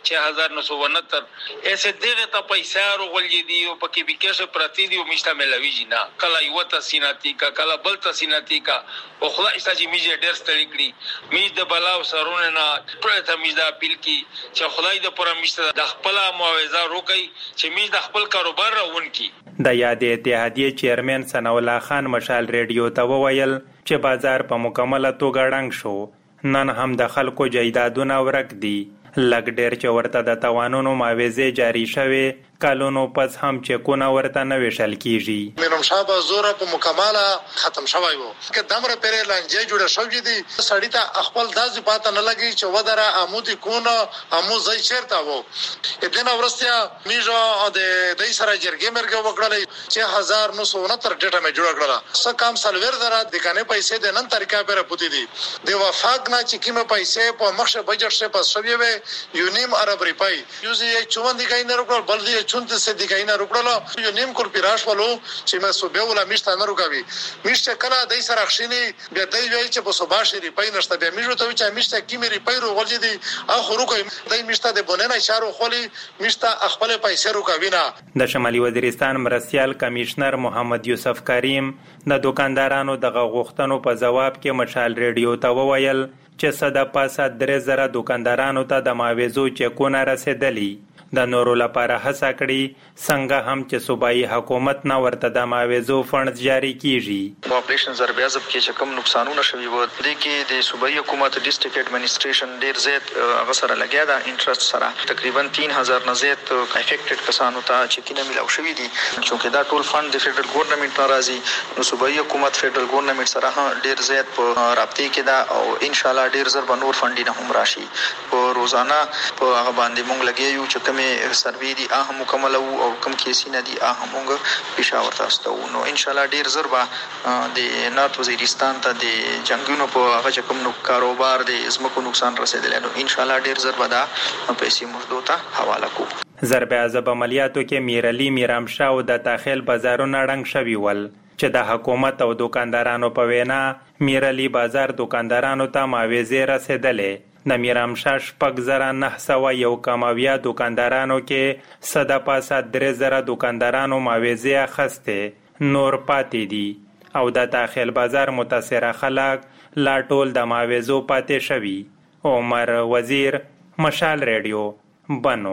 [SPEAKER 14] 6969 ایسه دغه ته پیسې ورغولې دي او پکې بکشه پرتی دي او میشته ملوي جنا کله یو تاسیناتی کا کله بل تاسیناتی کا او خدای چې میج ډیر ستړي کړی میج د بلاو سرونه نه پرته میج د اپیل کی چې خدای د پوره میشته د خپل معاوضه روکي چې میج د خپل کاروبار روون کی.
[SPEAKER 13] د یاد اتحادیه چیرمن ثنا الله خان مشال ریډیو ته وویل چې بازار په مکمله توګه ړنګ شو. نن هم د خلکو جایدادونه ورک دي. لګ ډیر چې ورته د توانونو معاوضه جاری شوه کالونو پس هم چکونه ورته نه وشل کیږي.
[SPEAKER 15] میرامشاه بازار په مکمله ختم شوی وو که دمر پرې لانجه جوړه شوې دي سړی ته خپل داسې پاته نه لګي چې ودره عمودي کونه عموزي چیرته وو. دنه ورستیا میجو د دې سره جرګې مرګ وکړلې چې 1969 ډیټا مې جوړ کړل څه کام سلویر درا د کنه پیسې د نن طریقه پر پوتې دي د وفاق نه چې کیمه پیسې په مخه بجټ شه پس شوی وي 1.5 ارب روپۍ یوزي 54 دی کاینه وکړل بل دی 34 دی کاینه وکړل یو نیم کول پیراش ولو چې ما صوبه ولا میشته نه روکوي میشته کله دای سره خښینی بیا دای وی چې په صوبه شي ریپای نشته بیا میجو ته چې میشته کیمه ریپای رو ولې دي اخو روکوي دای میشته د بوننه اشاره خولي میشته خپل پیسې روکوي نه. د
[SPEAKER 13] شمالي وزیرستان مرستيال کمشنر محمد یوسف کریم د دکاندارانو دغه غوښتنو په جواب کې مشال ریډیو ته وویل چې صدا پاسه 3000 دکاندارانو ته د معاوضو چکونه رسیدلی. د نورو لپاره هڅه کړي څنګه هم چې صوبایي حکومت نه ورته د معاوضو فند جاری کیږي.
[SPEAKER 16] په اپریشن ضرب عذاب کې چې کوم نقصانونه شوي وو د کې د صوبایي حکومت ډیسټریکټ اډمنستریشن ډیر زیات غسر لګیا دا انټرست سره تقریبا 3000 نه زیات افیکټډ کسانو ته چې کینه ملاو شوی دي چې دا ټول فند د فدرل ګورنمنت ناراضي نو صوبایي حکومت فدرل ګورنمنت سره ډیر زیات په رابطه کې دا او ان شاء الله ډیر زر بنور فندینه هم راشي. په روزانه په هغه باندې مونږ لګیو چې سروي دي اهم مکمل او کم کیسینه دي اهم موږ پېښور تاسو نو ان شاء الله ډیر زر به د نارت وزیرستان ته د جنگونو په هغه کوم نو کاروبار د زمکو نقصان رسیدلی نو ان شاء الله ډیر زر به دا پیسې موږ ته حواله کوو.
[SPEAKER 13] ضرب عذاب عملیاتو کې میرعلی میرامشاه او د داخل بازارونه ړنګ شوي ول چې د حکومت او دکاندارانو په وینا میرعلی بازار دکاندارانو ته معاوضه رسیدلې. د میرامشاه 9,901 کماویا دکاندارانو کې صدا پاسه 3000 دکاندارانو معاوضه اخسته نور پاتې دي او د داخل بازار متاثره خلک لا ټول د معاوضو پاتې شوي. عمر وزیر مشال ریډیو بنو.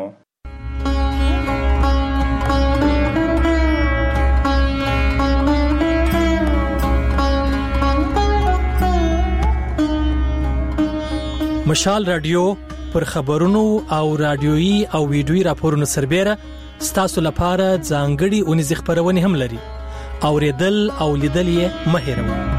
[SPEAKER 17] مشال رادیو پر خبرونو او رادیويي او ویډیويي راپورونو سربېره ستاسو لپاره ځانګړي اونیز خبرونه هم لري. اوریدل او لیدل یې مه هېروئ.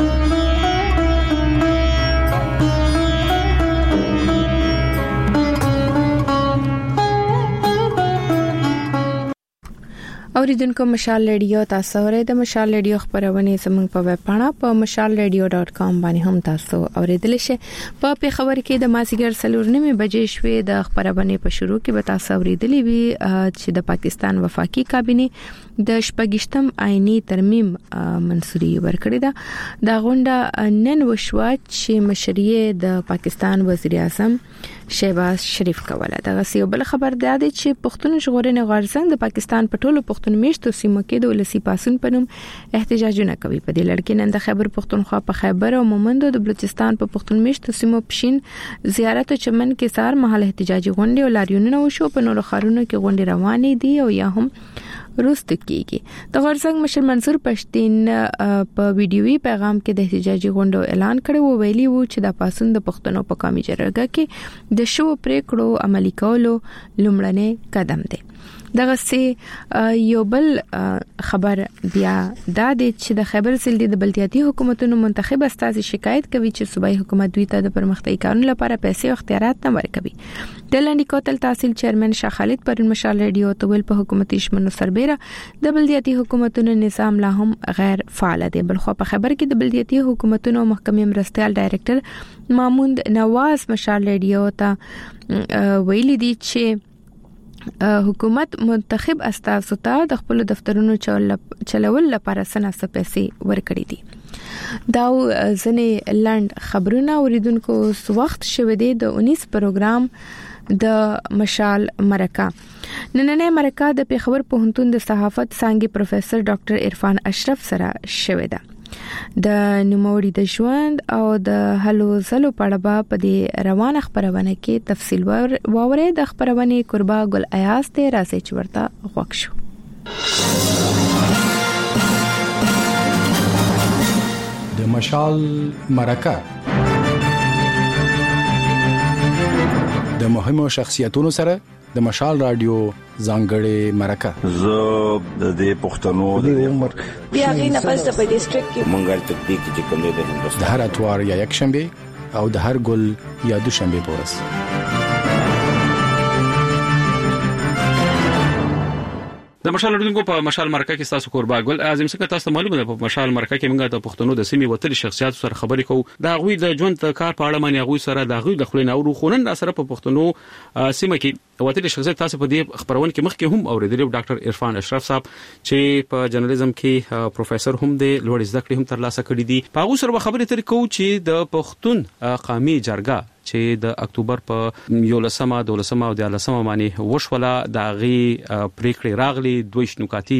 [SPEAKER 1] اوریدونکو مشال ریډیو تاسو اورئ د مشال ریډیو خبرونه زموږ په ویب پاڼه په mashalradio.com باندې هم تاسو اوریدل شئ. په خبر کې د مازیګر 4:30 بجې شوې د خبرونه په شروع کې به تاسو اوریدلې وي چې د پاکستان وفاقي کابینه د شپږشتم آئینی ترمیم منسوری ورکړې ده. دا غونډه نن وشوه چې مشري د پاکستان وزیر اعظم شهباز شریف کوله. دا غسیو بل خبر ده چې پښتون ژغورنې غورځنګ د پاکستان په ټولو پښتون میشتو سیمو کې د ولسی پاسون په نوم احتجاجونه کوي. په دې لړ کې نن د خیبر پښتونخوا په خیبر او مومندو د بلوچستان په پښتون میشتو سیمو پښین زیارت او چمن کې سار محل احتجاجي غونډې او لاریونونه وشو. په نورو خارونو کې غونډې روانې دي او یا هم روست کیږي. د غورځنګ مشر منصور پښتين په ویډیوي پیغام کې د احتجاجي غونډو اعلان کړو. ویلي وو چې د پاسون د پښتنو په قومي جرګه کې د شو پریکړو عملي کولو لومړنی قدم دی. دغه سي یو بل خبر بیا د چې د خیبر سلدي د بلدیاتي حکومتونو منتخب استازي شکایت کوي چې صوبایي حکومت دوی ته د پرمختګي کارونو لپاره پیسې او اختیارات نه ورکوي. د لاندې کوتل تحصیل چیرمن شاه خالد پر مشال ریډیو تویل په حکومتي شمنو سربېره د بلدیاتي حکومتونو نظام لا هم غیر فعال دی. بلخو په خبر کې د بلدیاتي حکومتونو محکمې مرستيال ډایریکټر ماموند نواز مشال ریډیو ته ویلي دي چې حکومت منتخب استازو ته د خپل دفترونو چلول لپاره سناسه پیسې ورکړي دي. دا ځنې لاند خبرونه اوریدونکو وخت شوه دی د 19 پروګرام د مشال مرکه. نننې مرکه د پیښور پوهنتون د صحافت څانګې پروفیسور ډاکټر عرفان اشرف سره شوه ده. د نوموړي د ژوند او د هلو زلو په اړه په دې روانه خبرونه کې تفصیل واوري. د خبرونه قربا ګل ایاز ته راځي چې ورته غوښ شو.
[SPEAKER 18] د مشال مرکه د مهمو شخصیتونو سره د مشال رادیو ځانګړې مرکه.
[SPEAKER 19] زه د دې پښتنو د عمر
[SPEAKER 20] بیا غینه پس په ډیسټریکټ کې
[SPEAKER 19] مونږه تطبیق چې کوم د هندوستان
[SPEAKER 18] د هر اتوار یا یک شنبه او د هر ګل یا دوشنبه پورس.
[SPEAKER 21] د مشال لرونکو په مشال مرکه کې تاسو قربا ګل اعظم څخه تاسو معلومه ده په مشال مرکه کې موږ د پښتنو د سیمې وتلي شخصیت سره خبرې کوو. دا غوي د ژوند کار په اړه باندې غوي سره دا غوي د خلینو او خونن سره په پښتنو سیمه کې وتلي شخصیت تاسو په دې خبرونه کې مخکې هم اوریدل. ډاکټر عرفان اشرف صاحب چې په جرنالیزم کې پروفیسور هم دی لوړ زده کړې هم ترلاسه کړې دي. په هغه سره خبرې ترې کوو چې د پښتون قومي جرګه چې د اکتوبر په 11 او 13 باندې وشوله د غي پریکړې راغلي دوی شنوکاتی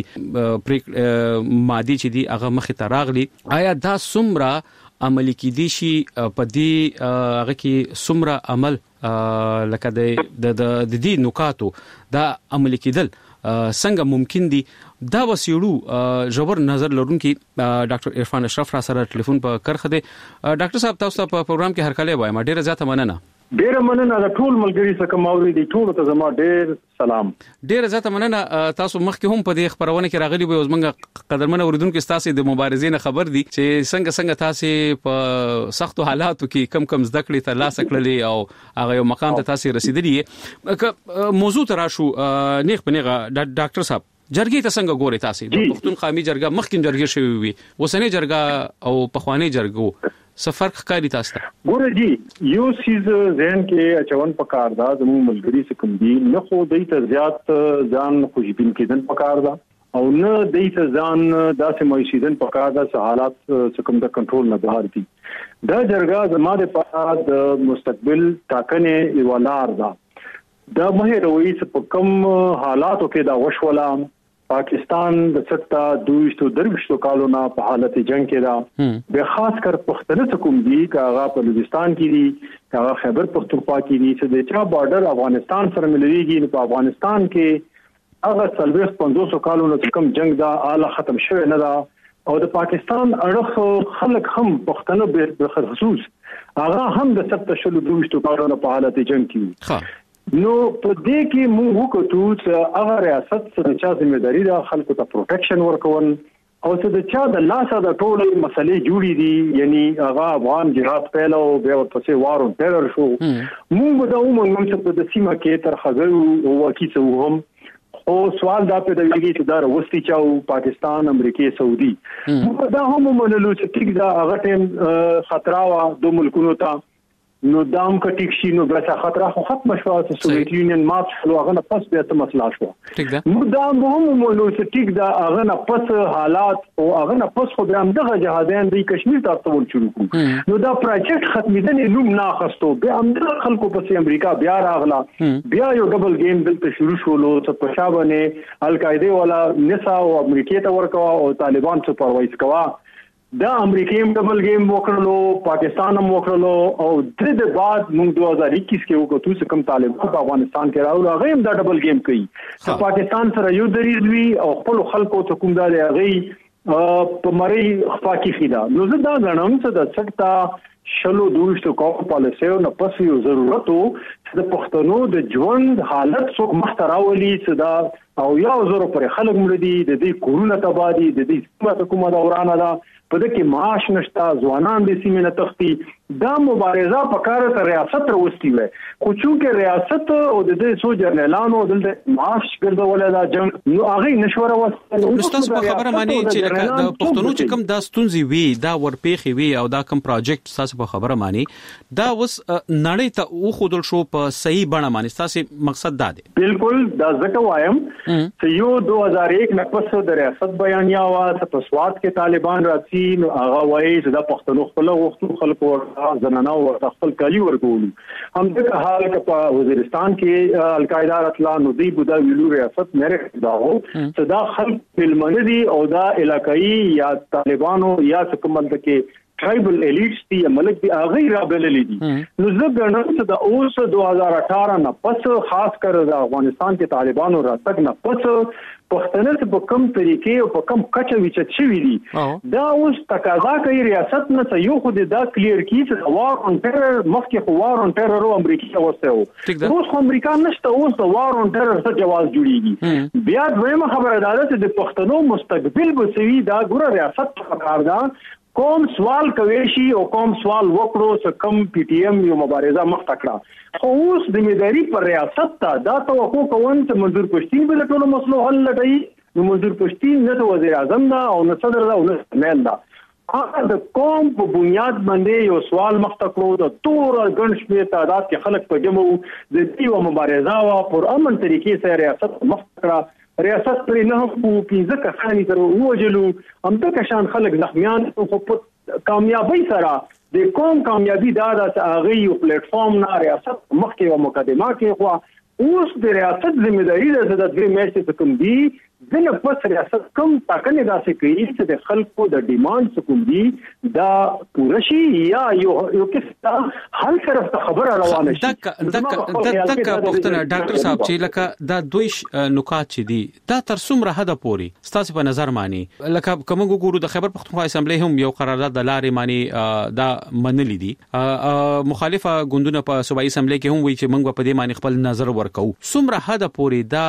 [SPEAKER 21] پریکړه مادي چې دی هغه مخې ته راغلي. آیا دا څومره عملي کیدی شي په دې هغه کې څومره عمل لکه د دې نکاتو دا عملي کیدل څنګه ممکن دي؟ دا وسیړو جوړ نظر لرونکي ډاکټر عرفان اشرف را سره ټلیفون په کرخه دي. ډاکټر صاحب تاسو په پروګرام کې هر کله وایم ډیره زیاته مننه.
[SPEAKER 22] ډیره مننه د ټول ملګری څخه ماوري دي ټول ته زما ډیر سلام.
[SPEAKER 21] ډیره زیاته مننه. تاسو مخکې هم په دې خبرونه کې راغلي وي. زمونږ قدرمن اوریدونکو تاسو د مبارزې نه خبر دي چې څنګه تاسو په سختو حالاتو کې کم زده کړې ترلاسه کړلې او هغه یو مقام ته تاسو رسیدلې. موضوع تراشو نیغ په نیغه ډاکټر صاحب جرګې ته څنګه ګوري تاسو؟ د پښتون قومي جرګه مخکې جرګې شوی وي وسنۍ جرګه او پخوانی جرګو سفر ښکاری تاسو ته
[SPEAKER 22] ګوره جی یو سیز ذهن کې اچون پکار دا زموږ ملګری سکم دي نه خو دای ته زیات ځان خوشبین کېدل پکار دا او نه دای ته ځان داسې مایشیدل پکار دا حالات سکم د کنټرول نه بهر دي. دا جرګه زماده په د مستقبل ټاکنې ایوالار دا د مه روي په کوم حالاتو کې دا وشولا پاکستان د سکتا 223 کالو نه په حالت جنگ کې دا به خاص کر پښتنه حکومت دي کاغه په بلوچستان کې دي کاغه خیبر پختونخوا کې دي چې د چا بارډر افغانستان سره ملويږي په افغانستان کې هغه 500 کالو نه کم جنگ دا اعلی ختم شوه نه دا او د پاکستان اړخ خلک هم پښتنه به خصوص هغه هم د 223 کالو نه په حالت جنگ کې نو په دې کې موږ وکړو چې هغه ریاست سره چا ځمېداري دا خلکو ته پروټیکشن ورکول او چې د چا د لاسه د ټولې مسلې جوړې دي یعنی هغه افغان جهاد پیلو به ورپسې وارو ټیرر شو موږ دا ومنم چې په د سیمه کې تر خزر او واکیڅ هم او سوال دا په دغه کې چې دا وروستي چاو پاکستان امریکای سعودي دا هم منلو چې ټیک دا هغه ټیم خطر وا د ملکونو ته نو دام کا ټیک شي نو بس خطر خو ختم شو چې سوویت یونین مات شو هغه نه پس بیا ته مسله شو نو دا هم منلو چې ټیک دا هغه نه پس حالات او هغه نه پس خو بیا هم دغه جهادیان د کشمیر ته تول شروع کړو نو دا پروجیکټ ختمیدنې نوم نه خستو بیا هم د خلکو په امریکا بیا راغلا بیا یو ډبل گیم دلته شروع شولو چې په شابهه القاعده والا نسا او امریکای ته ورکوا او طالبان سپروایز کوا دا امریکایم ډبل گیم وکړلو پاکستان هم وکړلو او د بعد موږ 2021 کې وکړو چې کوم طالبان په افغانستان کې راوړل هغه هم دا ډبل گیم کوي چې پاکستان سره یو دریز وی او خپل خلکو ته کوم دا هغه په مری خپاکی خیدا نو زه دا غنم چې د سټا شلو دوشتو کوم پالیسیو نه پس یو ضرورت چې د پښتنو د ژوند حالت څو محتراولي چې دا او یو زرو پر خلک مړ دي د دې کورونه تبادي د دې کومه دورانه ده په دې کې معاش نشتا ځوانان د سیمې نه تختی دا مبارزه په کار ته ریاست وروستي وي خو چې ریاست او د دې سو جرنالانو د معاش ګرځول دا جنگ نو هغه نشوره وسته
[SPEAKER 21] نو تاسو په خبره معنی چې د پښتنو چې کوم د ستونزې وي دا ورپېخي وي او دا کوم پروجیکټ تاسو په خبره معنی دا وس نړۍ ته او خودل شو په صحیح بڼه معنی تاسو مقصد دا دی
[SPEAKER 22] بالکل دا ځکه وایم چې یو 2001 نه پس د ریاست بیانیه وا په سواد کې طالبان راځي نو هغه وایي چې دا پښتنو خپل وختو خلکو زنانه او خپل کلی ورکول هم د حال په وزیرستان کې القاعده راتلا نو دی بودا ویلو ریاست مېره داو چې دا خلک فلمندي او دا علاقائی یا طالبانو یا حکومت کې ټرایبل الیټس دی ملک دی هغه رابللې دي نو زه ګڼم چې د اوس 2018 نه پس خاص کر د افغانستان کې طالبانو راتګ نه پس پښتنه په کوم طریقې او په کوم کچه وچت شوی دي دا اوس تقاضا کوي ریاست نه یو خو دا کلیر کی چې وار اون ټیرر مخکې خو وار اون ټیرر او امریکا وسته اوس خو امریکا نشته اوس د وار اون ټیرر څخه جواز جوړیږي بیا دویمه خبره ده چې د پښتنو مستقبل به سوي دا ګوره ریاست په کار ده کوم سوال کوي شي او کوم سوال وکړو چې کوم پی ټی ایم یو مبارزه مخ تکړه خو اوس د مداري پر ریاست ته دا توقع کوون چې منظور پښتين به ټولو مسلو حل لټي نو منظور پښتين نه وزیر اعظم دا او نه صدر دا او نه مېل دا هغه د کوم په بنیاد باندې یو سوال مخ تکړو د تور ګڼ شمېر تعداد کې خلک په جمع د دې مبارزه او پر امن طریقې سره ریاست مخ تکړه ریاست پر نه په 15 کسانی تر وجلو هم د کشان خلک زخمیان او په کامیابی سره د کوم کامیابی دا د هغه یو پلیټ فارم نه ریاست مخکې او مقدمه کې خو اوس د ریاست ذمہداري ده چې د دې میاشتې کوم دی دنه پس ریاست کوم تاکنه داسې کوي چې د خلکو د ډیماند کوم دی دا پورشي یا یو کیسه هل طرف ته خبره روانه شي
[SPEAKER 21] دک پښتنه ډاکټر صاحب چې لکه دا دوی نکات چې دي دا تر څومره حد پوري ستاسو په نظر مانی لکه کوم ګورو د خیبر پښتونخوا اسمبلی هم یو قرارداد د لارې مانی دا منلې دي مخالفه ګوندونه په صوبایي اسمبلی کې هم وایي چې موږ په دې معنی خپل نظر ورکو څومره حد پوري دا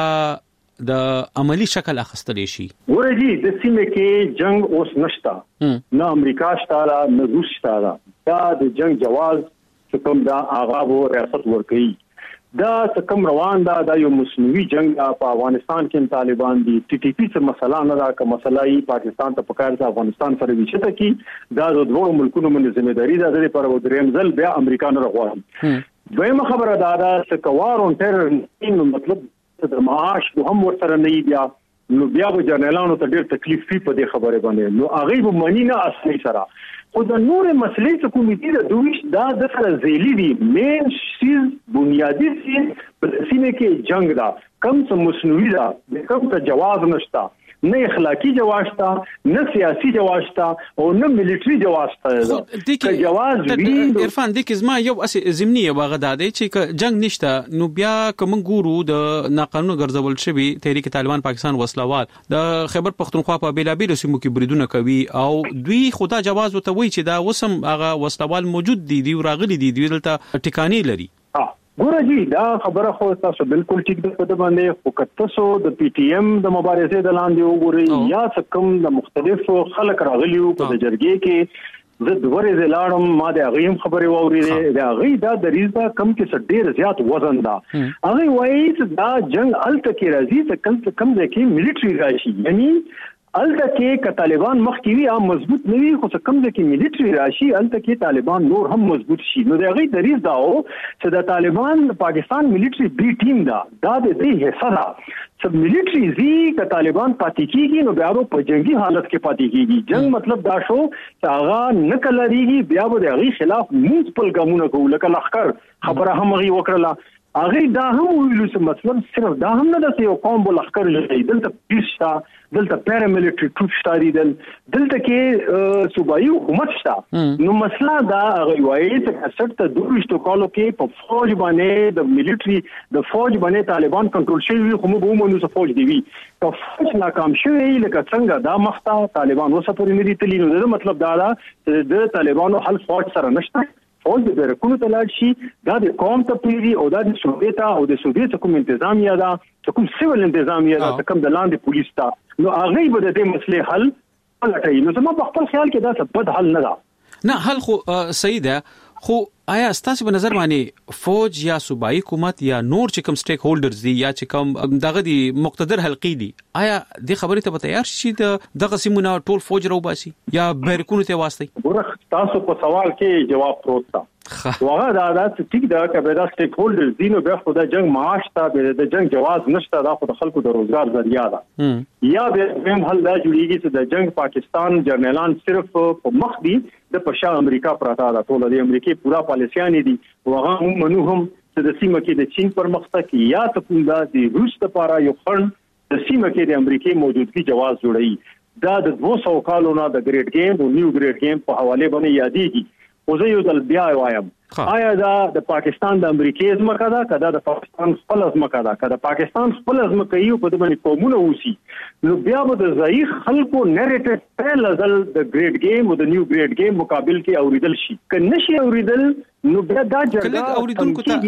[SPEAKER 21] د عملی شکل اخستل شي
[SPEAKER 22] ورجی د سیمه کې جنگ اوس نشتا نه امریکا شته نه روس شته دا د جنگ جواز کوم دا آغاز او ریاست ورکړي دا کوم روان دا یو مصنوعي جنگ په افغانستان کې طالبان دي ټي ټي پی څه مسله نه دا که مسله ای پاکستان ته پکار ده افغانستان سره وشته کی دا د دوه ملکونو باندې ذمہ داری ده د پر دریم ځل بیا امریکا نه غواړي دویمه خبره دا چې کوارون ټر مطلب د معاش هم ورسره نه بیا نو بیا به جنرالانو ته ډېر تکلیف په دې خبره باندې نو هغه به مانی نه اصلي سره خو د نور مسلې ته کومې دي د دویش دا د سره زیلی دي مین شیز بنیادی سیز په سینې کې جنگ دا کم څه مصنوعي دا د کوم ته جواز نشتا نه اخلاقی جواز تا نه سیاسي جواز تا او نه مليټري جواز تا
[SPEAKER 21] دا جواز عرفان د کزما یو زمینی واغه دادې چې جنگ نشته نو بیا کوم ګورو د ناقانونه ګرځول شوی تحریک طالبان پاکستان وسلوال د خیبر پښتونخوا په بیلابیل سیمو کې بریدونه کوي او دوی خدا جواز وته وی چې دا وسم هغه وسلوال موجود دي راغلي دي دلته ټکانی لري
[SPEAKER 22] ګوره جی دا خبره خو تاسو بالکل ټیک ده په باندې خو کتاسو د پی ټی ایم د مبارزې د لاندې وګوري یا څکم د مختلفو خلک راغلیو په جرګې کې زه د ورې لاړم ما د هغه هم خبرې واورېدې د هغه دا د ریزا کم کې ډېر زیات وزن دا هغه وایي چې دا جنگ الته کې راځي ته کم ځای کې ملټري راشي یعنی الته کې ک طالبان مخکې هم مضبوط نه وي خو کم ځای کې ملټري راشي الته کې طالبان نور هم مضبوط شي نو د هغه د ریز دا او چې د طالبان پاکستان ملټري بي ټیم دا د دې حصہ ده سب ملټري زی ک طالبان پاتې کیږي نو بیا په جنگي حالت کې پاتې کیږي جنگ مطلب دا شو چې هغه نکل لريږي بیا به د هغه خلاف موږ خپل ګامونه کوو لکه لخر خبره هم غي وکړه هغه دا هم ویلو چې مطلب صرف دا هم نه ده یو قوم بل لخر لري دلته پیښتا دلته پیراملیټری ټروپ شتاري دلته کې صوبایي حکومت شتا نو مسله دا هغه وایي چې 60 ته 200 کالو کې په فوج باندې د ملټري د فوج باندې طالبان کنټرول شوی خو موږ ومنو چې فوج دی وی که فوج ناکام شوی لکه څنګه دا مخته طالبان وسپوري نه دي تللی نو دا مطلب دا ده چې د طالبانو حل فوج سره نشته فوج د بیرکونو ته لاړ شي دا د قوم ته پیری او د سوویت او د سوویت کوم انتظامیه دا کوم سیول انتظامیه دا کوم د لاندې پولیس تا نو هغه به د دې مسلې حل ولټي نو زما په خپل خیال کې دا څه بد حل نه ده
[SPEAKER 21] نه حل خو صحیح ده خو آیا ستاسو په نظر باندې فوج یا صوبایي حکومت یا نور چې کوم سټیک هولډرز دي یا چې کوم دغه دي مقتدر حلقې دي آیا د خبرې ته تیار شي دغه سیمونه ټول فوج راو باسي یا بیرکونو ته واسطي
[SPEAKER 22] ګوره تاسو په سوال کې جواب پروت تا واغه دا چې ټیک دا کبه دا سټیک هولډرز دي نو بیا خو د جنگ معاش ته د جنگ جواز نشته دا خو د خلکو د روزګار ذریعہ ده یا به هم حل دا جوړیږي چې د جنگ پاکستان جرنیلان صرف په مخ دي د پښا امریکا پراته ده ټول د امریکای پورا پالیسیان دي واغه هم منو هم چې د سیمه کې د چین پر مخته کې یا ته کوم دا د روس لپاره یو خړن د سیمه کې د امریکای موجودګي جواز جوړي دا د 200 کالو نه د ګریډ گیم او نیو ګریډ گیم په حواله باندې یادېږي او زه یو ځل بیا وایم آیا دا د پاکستان د امریکای ځمکه ده کدا د پاکستان خپل ځمکه ده کدا پاکستان خپل ځمکه یو په دې قومونه اوسي نو بیا به د ضعیف خلکو نریټیو په لزل د ګریډ گیم او د نیو ګریډ گیم مقابل کې اوریدل شي کنه شي اوریدل نو بیا دا جګړه
[SPEAKER 21] اوریدونکو ته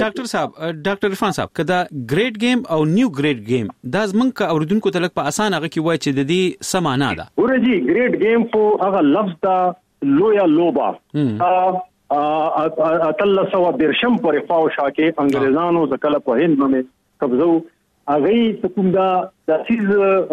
[SPEAKER 21] ډاکټر عرفان صاحب کدا ګریډ گیم او نیو ګریډ گیم دا زمونږ اوریدونکو ته لکه په اسانه هغه کې وای چې د دې سمانا ده
[SPEAKER 22] ورجی ګریډ گیم خو هغه لفظ دا لویا لوبا اتل سو درشم پر خواو شاکه انګريزانو ځکه په هند باندې قبضو هغه کوم دا د سیز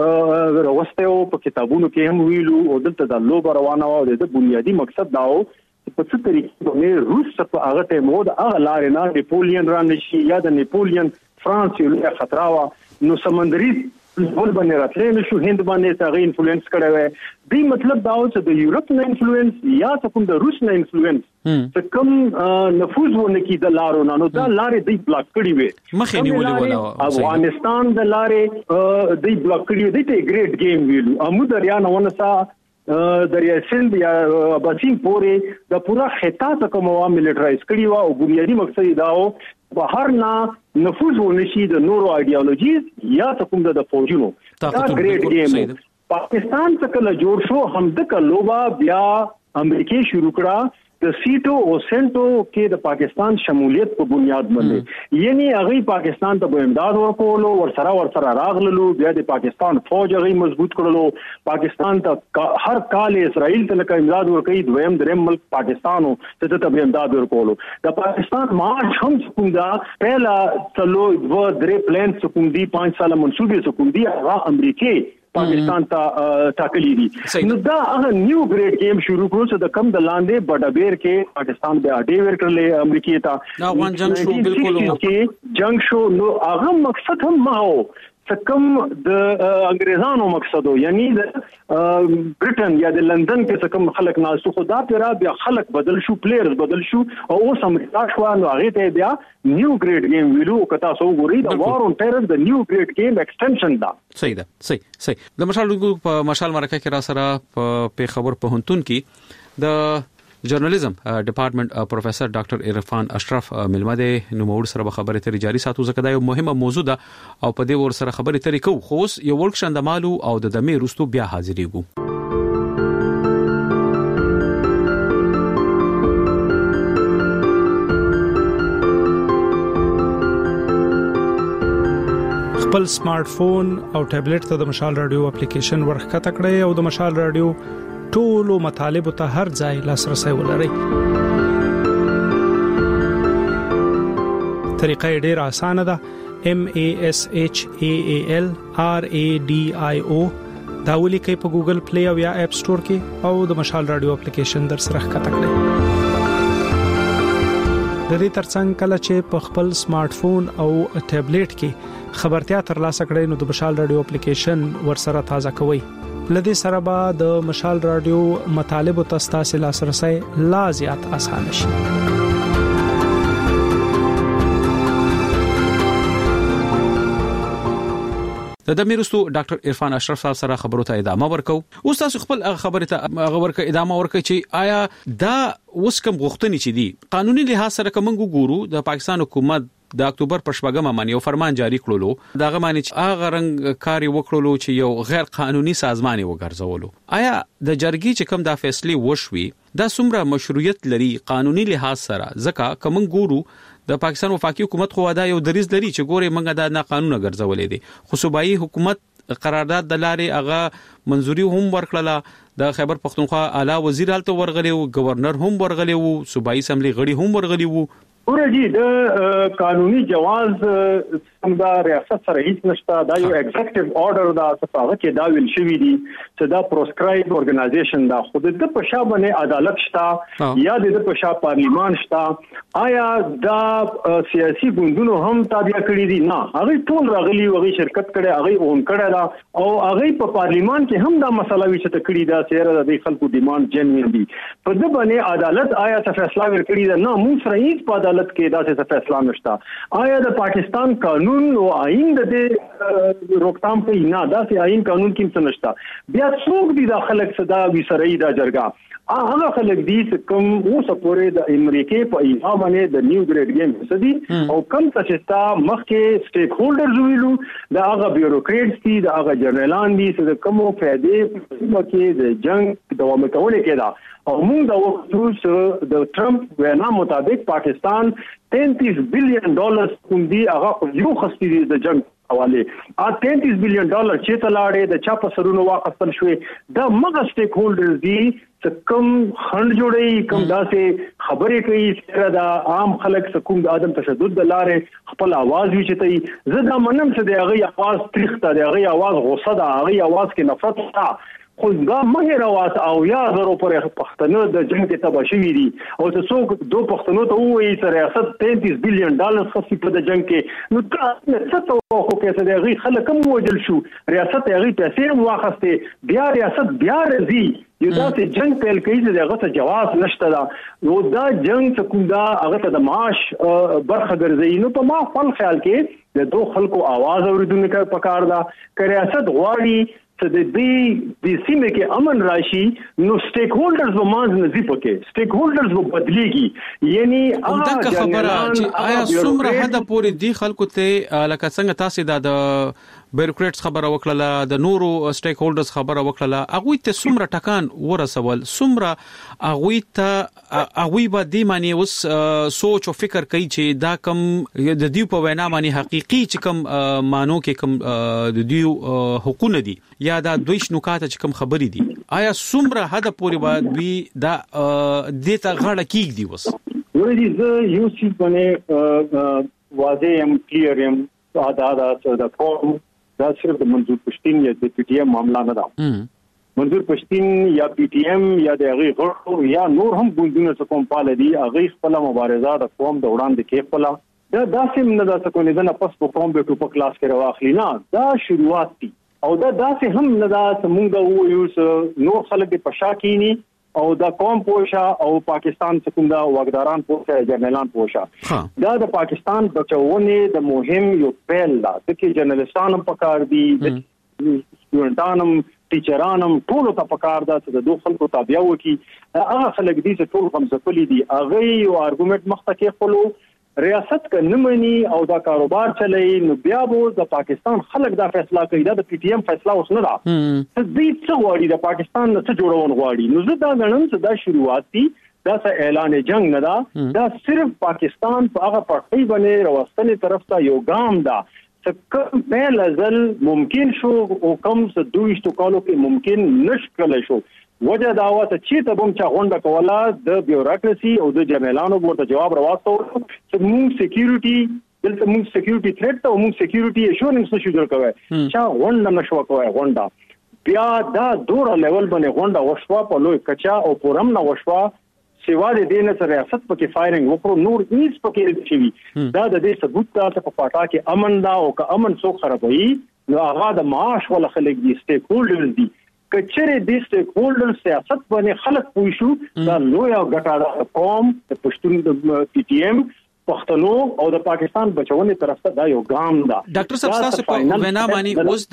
[SPEAKER 22] وروسته په کتابونو کې هم ویلو او دلته د لوبا روانه او د بنیادی مقصد داو په څه طریقې باندې روس په هغه ټیم مو د هغه لارې نه نیپولین را نشي یا د نیپولین فرانس یو خطر وا نو سمندري ول باندې راتلې نشو هند باندې څنګه انفلوئنس کړی وي دی مطلب دا و چې د یورپ نه انفلوئنس یا کوم د روس نه انفلوئنس چې کوم نفوذ ونه کی د لارو نو دا لارې دی بلاک کړی وي
[SPEAKER 21] مخې نیولې ولا
[SPEAKER 22] افغانستان د لارې دی بلاک کړی دی ته ګریډ گیم ویلو امو دریا نه ونسا دریا سند یا باسین پورې د پورا خطا ته کوم ملټرایز کړی و او بنیادی مقصد دا و بهر نه نفوذ ونشي د نورو ایډیالوژیز یا کوم د فوجونو دا ګریډ گیم پاکستان څخه له جوړ شو هم د کلوبا بیا امریکای شروع کړه د سیټو او سنټو کې د پاکستان شمولیت په بنیاد باندې یعنی هغه پاکستان ته امداد ورکولو ورسره راغللو بیا د پاکستان فوج هغه مضبوط کړلو پاکستان ته هر کال اسرائیل ته لکه امداد ورکړي دویم دریم ملک پاکستانو ته امداد ورکولو د پاکستان مارچ هم کوم دا پہلا چلو و درې پلان کوم دی 5 سال منصوبې کوم دی هغه امریکای پاکستان ته ټاکلي دي نو دا هغه نیو ګریډ گیم شروع کړو چې د کم د لاندې بډابیر کې پاکستان به اډې ورکړلې امریکای ته
[SPEAKER 21] دا وان جنگ شو بالکل
[SPEAKER 22] کې جنگ شو نو هغه مقصد هم ما هو څکم د انګريزانو مقصدو یعنی د برټن یا د لندن کې څکم خلک ناسو خدا پیرا بیا خلک بدل شو پلیئرز بدل شو او اوس امریکا شو نو هغه ته بیا نیو ګریډ گیم ویلو کتا سو ګوري دا وار اون ټیرر د نیو ګریډ گیم ایکسټنشن دا
[SPEAKER 21] صحیح ده صحیح د مشال مرکه کې را سره په خبر په هنتون کې د جرنالیزم ډپارټمنټ پروفیسور ډاکټر عرفان اشرف ملمده نوموړ سره خبرې ترې جاري ساتو ځکه دا یو مهمه موضوع ده او په دې ور سره خبرې ترې کوو خو اوس یو ورک شاندمالو او د دمه رستو بیا حاضرېږو
[SPEAKER 5] خپل سمارټ فون او ټابلیټ ته د مشال رادیو اپلیکیشن ورخه کړئ او د مشال رادیو ټولو مطالبو ته هر ځای لاسرسي ولري. طریقه ډیره اسانه ده. MASHAALRADIO دا ولیکئ په ګوګل پلی او یا اپ سٹور کې او د مشال رادیو اپلیکیشن در سره ښکته کړئ. د دې ترڅنګ کله چې په خپل سمارټ فون او ټابلیټ کې خبرتیا ترلاسه کړئ نو د مشال رادیو اپلیکیشن ورسره تازه کوئ. لدې سره به د مشال رادیو مطالب او تاسو لاسرسي لا زیات اسانه شي.
[SPEAKER 21] د میرستو ډاکټر عرفان اشرف صاحب سره خبرو ته ادامه ورکو. اوس تاسو خپل خبره ته ادامه ورکړئ چې آیا دا اوس کوم غوښتنې چې دي قانوني لحاظ سره کوم ګورو د پاکستان حکومت د اکتوبر په شپږمه باندې یو فرمان جاری کړلو دغه معنی چې هغه رنګ کاری وکړلو چې یو غیر قانوني سازمان وګرځولو. آیا د جرګې چې کوم دا فیصله وشوي دا څومره مشروعیت لري قانوني لحاظ سره؟ ځکه کوم ګورو د پاکستان وفاقي حکومت خو دا یو دریز لري چې ګوره منګه دا نه قانونه ګرځولې دي. خو صوبایي حکومت قرارداد د لارې هغه منځوري هم ورکړله. د خیبر پختونخوا اعلی وزیر حالت ورغلی او گورنر هم ورغلی او صوبایي اسمبلی غړي هم ورغلی وو.
[SPEAKER 22] ورجی د قانوني جواز څنګه ریاست سره هیڅ نشته. دا یو ایگزیکټیو آرډر دا څه چې دا ویل شوی دی چې دا پروسکرایب اورګنایزیشن دا خود د پښابنه عدالت شته یا د پښاب پارلیمان شته. آیا دا سیاسي ګوندونو هم تابع کړی دي؟ نه، هغه ټول راغلي وغي شرکت کړي، هغه اون کړي دا او هغه په پارلیمان کې هم دا مسله وی چې کړی دا سره د خلکو ډیماند جنوین دي. په دې باندې عدالت آیا څه فیصله ورکړي دا؟ نه، موږ رئیس په عدالت کې دا څه فیصله نشته. آیا د پاکستان قانون او آئین د روکتام کوي؟ نه، دا سي آئین قانون کې څه نشته. بیا څوک دي د خلک صدا وی سره دا جرګه هغه خلک دي چې کوم اوس پورې د امریکای په ایما باندې د نیو ګریډ گیم سدي او کوم چې تا مخکې سټیک هولډرز ویلو دا هغه بیوروکریټس دي، دا هغه جنرالان دي چې کوم فائدې مکه د جنگ دوام کولو کې دا او موږ دا وختو د ټرمپ وینا مطابق پاکستان $33 billion کوم دي هغه یو خستې دي د جنگ حواله. $33 billion چې تلاړې د چا په سرونو واقعستل شوې دا مغه سټیک هولډرز دي چې کوم خند جوړي کوم داسې خبرې کوي چې دا عام خلک کوم د ادم تشدد د لارې خپل आवाज وچتای. زه دا منم چې د هغه आवाज تریخته، د هغه आवाज غوسه ده، هغه आवाज کې نفرت ده. خو دا مهر واس او یا زرو پر پښتنو د جنگ کې تباشوي دي او څه څوک دو پښتنو ته وایي چې ریاست $33 billion خصي په د جنگ کې نو څه توخو کې چې دغه خلک هم وجل شو، ریاست هغه پیسې واخسته، بیا ریاست بیا رضی یو داسې جنگ پیل کوي چې دغه څه جواز نشته. دا نو دا جنگ څه کوم دا هغه ته د معاش برخه ګرځي. نو په ما خپل خیال کې د دوه خلکو आवाज اوریدونکو پکار دا چې ریاست غواړي چې د سیمه کې امن راشي نو سټیک هولډرز به مانځ نزي پکې سټیک هولډرز به بدليږي. یعنی
[SPEAKER 21] دا خبره چې آیا څومره حد پورې دی خلکو ته لکه څنګه تاسو د بیوروکریټس خبره وکړه، د نورو سټیک هولډرز خبره وکړه، هغه ته څومره ټکان ورسول، څومره هغه به دی معنی اوس سوچ او فکر کوي چې دا کم د دیو په وینا معنی حقيقي چې کم مانو کې کم د دیو حقوق دي یا دا دویش نکات چې کم خبرې دي، آیا څومره حد پورې به دوی دا دیتا غاړه کېږي وس؟
[SPEAKER 22] ورې زه یو څه باندې واضح ام کلیر ام دا د فورم دا صرف د منظور پښتين یا د پی ټی ایم معاملہ نه ده. منظور پښتين یا پی ټی ایم یا د هغه غړو یا نور هم ګوندونه څه کوم پاله دي هغه خپل مبارزه د قوم د وړاندې کې خپل دا داسې نه ده چې کوم نه پس په قوم به په کلاس کې راوخلی. نه، دا شروعات دي او دا داسې هم نه ده چې موږ وایو نور خلک په شاکینی او دا قوم پوښا او پاکستان څخه دا وګداران پوښا جنرالان پوښا. دا د پاکستان بچونه د مهم یو پیل دا چې جنرالستانم پکار دي، سټوډنټانم ټیچرانم ټول ته پکار دا چې د دوه خلکو تابع وکي. هغه خلک دي چې ټول هم ځکلي دي هغه یو ارګومنت مخته کې خپلو ریاست کنمنی او دا کاروبار چلای نو بیا وو د پاکستان خلک دا فیصله کوي. دا د پی ټی ایم فیصله اوس نه ده چې دې څه غواړي د پاکستان څه جوړون غواړي. نو زه دا غنم چې دا شروعات دي، دا اعلان جنگ نه ده، دا صرف پاکستان په هغه پټي باندې راوستنې طرف ته یو ګام ده چې کوم په لزل ممکن شو او کوم څه 200 کالو کې ممکن نشکل شو وجه دا و چې ته بم چا غونډه کوله د بیوروکراسي او د جرنالانو ورته جواب راوستو چې موږ سکیورټي دلته موږ سکیورټي تھریټ ته موږ سکیورټي ایشورنس نشو جوړ کوي چا غونډه نشو کوي غونډه بیا دا دوره لیول باندې غونډه وشوا په لوی کچا او پورم نه وشوا سیوا د دې نه ریاست پکې فایرنګ وکړو نور هیڅ پکې شي دا د دې ثبوت ته په پټا کې امن دا او که امن څوک خرابوي نو هغه د معاش ولا خلک دي سټیک هولډرز دي کچره د سټیک هولډر سیاست باندې خلک پوي شو دا لوی او ګټه قوم د پښتون د پی ټی ایم پښتنو او د پاکستان بچونې طرف ته دا یو ګام ده
[SPEAKER 21] ډاکټر صاحب تاسو په وینا باندې اوس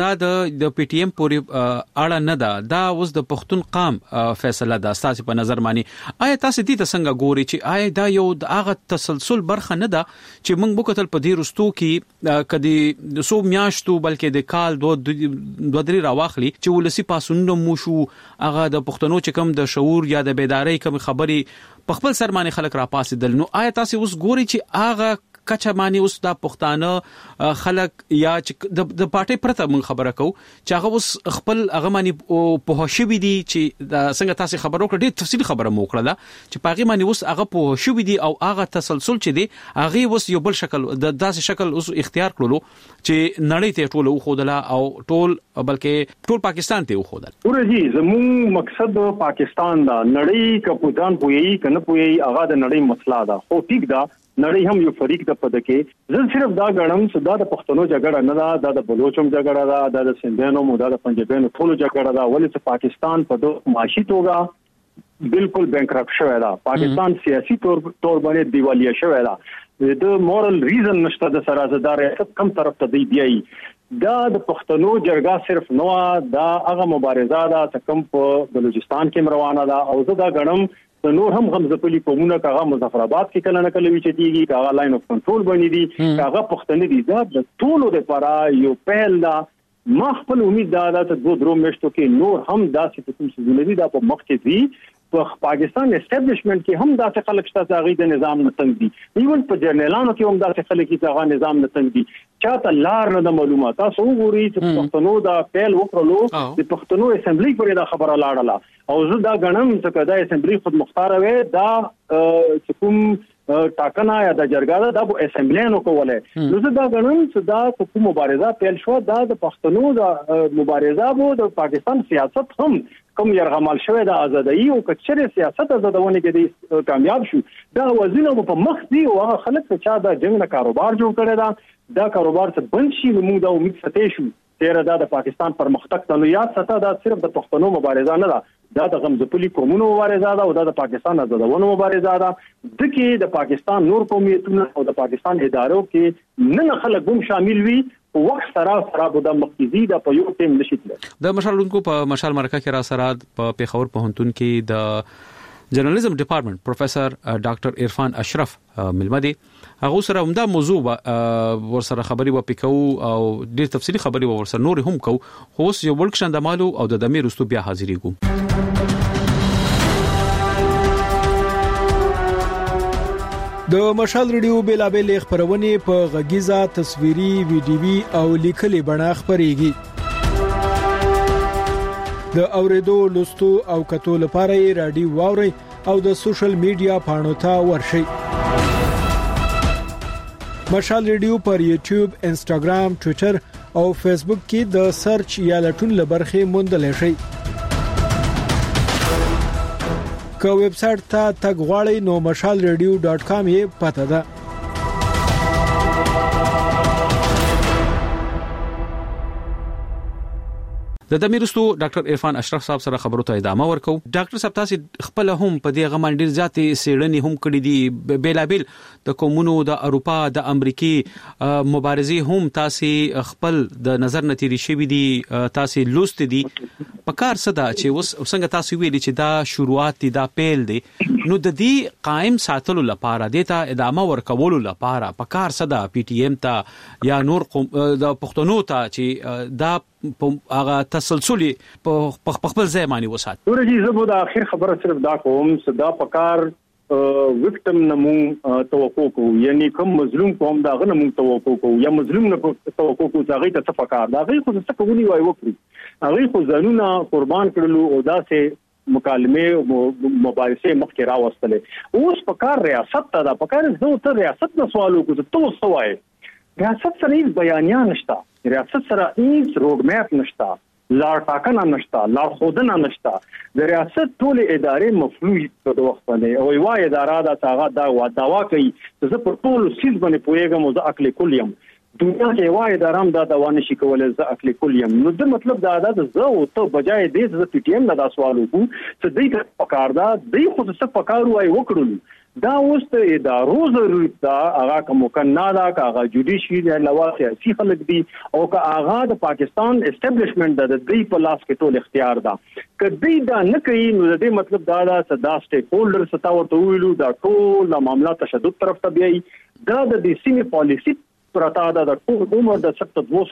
[SPEAKER 21] د پی ټی ایم پوری اړه نه ده دا اوس د پښتون قام فیصله ده تاسو په نظر باندې آیا تاسو دې ته څنګه ګوري چې آیا دا یو د هغه تسلسل برخه نه ده چې موږ وکتل په دې رستو کې کدي د سو میاشتو بلکې د کال دوه درې راواخلي چې ولسی پاسونو مو شو هغه د پښتنو چې کم د شعور یا د بیداری کم خبري په خپل سرمانه خلک را پاسېدل نو آیا تاسو اوس ګوري چې هغه کچا معنی اوس د پښتانه خلک یا چې د پارټي پرته مون خبره کو چې هغه اوس خپل هغه معنی په شوبې دي چې څنګه تاسو خبرو کړې ډېر تفصیلی خبره مو کړله چې پاغي معنی اوس هغه په شوبې دي او هغه تسلسل چې دي هغه اوس یو بل شکل د داسې شکل اوس اختیار کړلو چې نړۍ ته ټول وخدله او ټول بلکې ټول پاکستان ته وخدل
[SPEAKER 22] ورجی زمون مقصد پاکستان دا نړۍ کپودان پوي کنه پوي هغه د نړۍ مسله ده خو ټیک ده نړۍ هم یو فریق د پد کې زه صرف دا غړم صدا د پښتنو جګړه نه ده د بلوچم جګړه ده د سندانو مودا د پنجابیانو ټول جګړه ده ولې چې پاکستان په دوه معاشي توګه بالکل بینکرپټ شوی ده پاکستان سیاسي تور باندې دیوالیا شوی ده د مورل ریزن نشته د سرازدار کم طرف ته دی بیاي دا د پښتنو جرګه صرف نو دا هغه مبارزه ده چې کم په بلوچستان کې روانه ده او زه دا غړم نور هم غمزپلی قومونه کاغه مظفر آباد کې کله نه کله وچتيږي کاغه لاین اف کنټرول باندې دي کاغه پښتني دي دا د ټولو لپاره یو پهل دا ما خپل امید دا چې دوه درو مشتو کې نور هم داسې کوم څه زندگی دا په مخ کې دي په پاکستان اسټابلیشمنت کې هم داسې خلک شته چې هغه د نظام نه تنګ دي ایون په جرنالانو کې هم داسې خلک چې هغه نظام نه تنګ دي چاته لار نه د معلومات تاسو وګورئ چې پښتنو دا فعل وکړلو د پښتنو اسمبلی پرې دا خبره لاړه او زه دا غنم چې دا اسمبلی خود مختار وې دا کوم ټاکنه یا د جرګه دا په اسمبلینو کوله نو زه دا غنم چې دا کوم مبارزه پیل شو دا د پښتنو د مبارزه وو د پاکستان سیاست هم کوم يرغمال شوی د ازادۍ او کچره سیاست آزادونه کې کامیاب شو دا وزینو په مخ دی او هغه خلک چې دا جنگ نه کاروبار جوړ کړی دا کاروبار څه بند شي موږ دا امید ستې شو تیر دا د پاکستان پرمختګ ته نو یاد ستا دا صرف د پښتنو مبارزه نه ده دا د غمزپلی قومونو مبارزه ده او دا د پاکستان آزادونو مبارزه ده د کې د پاکستان نور قومیتونو او د پاکستان ادارو کې نه خلک هم شامل وي وخت سره به د مخکزي د په یو ټیم نشیتل
[SPEAKER 21] د مشالونکو په مشال مرکه کې را سره په پیښور پوهنتون کې د جرنالیزم ډپارټمنټ پروفیسور ډاکټر عرفان اشرف ملمدي هغه سره عمده موضوع ورسره خبري وپیکو او ډېر تفصیلی خبري ورسره نور هم کو خو یو ورکشن د مالو او د دمیر رستو بیا حاضرې کو
[SPEAKER 5] د مشال ریډیو بیلابل خبرونه په غږیزه تصویري ویډیوي او لیکلي بڼه خبريږي د اوریدو لوستو او کتو لپاره رادیو واوري او د سوشل میډیا پاڼو ته ورشي مشال ریډیو پر یوټیوب، انستګرام، ټوئیټر او فیسبوک کې د سرچ یا لټون لبرخه موندل شي که ویب سټ ته تګ غواړئ نو mashalradio.com یې پته ده
[SPEAKER 21] د دمیرستو ډاکټر عرفان اشرف صاحب سره خبرو ته ادامه ورکو ډاکټر صاحب تاسو خپل هم په دې غمان ډیر ذاتي سیړنی هم کړی دي بیلابل د کومونو د اروپا د امریکای مبارزي هم تاسو خپل د نظر نتیری شوی دي تاسو لوست دي په کار صدا چې اوس څنګه تاسو ویلي چې دا شروعات دي دا پیل دي نو د دې قائم ساتلو لپاره دیتا ادامه ورکولو لپاره په کار صدا پی ټی ایم ته یا نور د پښتنو ته چې دا هغه تسلسل په خپل ځای باندې وسات
[SPEAKER 22] ورجی زه به د اخر خبره صرف دا کوم صدا پکار وکټم نمو توقع کوو یعنی کوم مظلوم قوم دا غنه مو توقع کوو یا مظلوم نه توقع کوو ځای ته تفکر دا غي خو څه کوونی وای وکړي هغه خو ځانونه قربان کړلو او دا سه مکالمه مباحثه مخکې راوستلې اوس په کار ریاست ته دا په کار زه ته ریاست نه سوالو کوم ته سوای ریاست سره هیڅ بیانیه نشته ریاست سره هیڅ روډ میپ نشته لار ټاکنه نشته لار خودنه نشته د ریاست ټول ادارې مفلوج په وخت باندې او یو اداره دا هغه دا داوا کوي چې زه په ټول سیس باندې پوهیږم او زه عقل کلیم دنیا کې وای ادارام دا دوانه شي کولای زه عقل کلیم نو د مطلب دا دا زه او ته بجای دې چې پی ټی ایم نه دا سوال وکړو چې دې پکار دا دې خو څه پکار وای وکړو دا اوس ته ادارو ضرورت دا هغه کوم کنه دا هغه جوډیشي علاوه سیاسي خلک دي او که هغه د پاکستان اسټابلیشمنت د دې په لاس کې ټول اختیار دا کدی دا نه کوي نو د دې مطلب دا دا صدا سټیک هولډر ستا ورته ویلو دا ټول معاملات تشدد طرف ته بیاي دا د دې سیمه پالیسی پرتا د ټول عمر د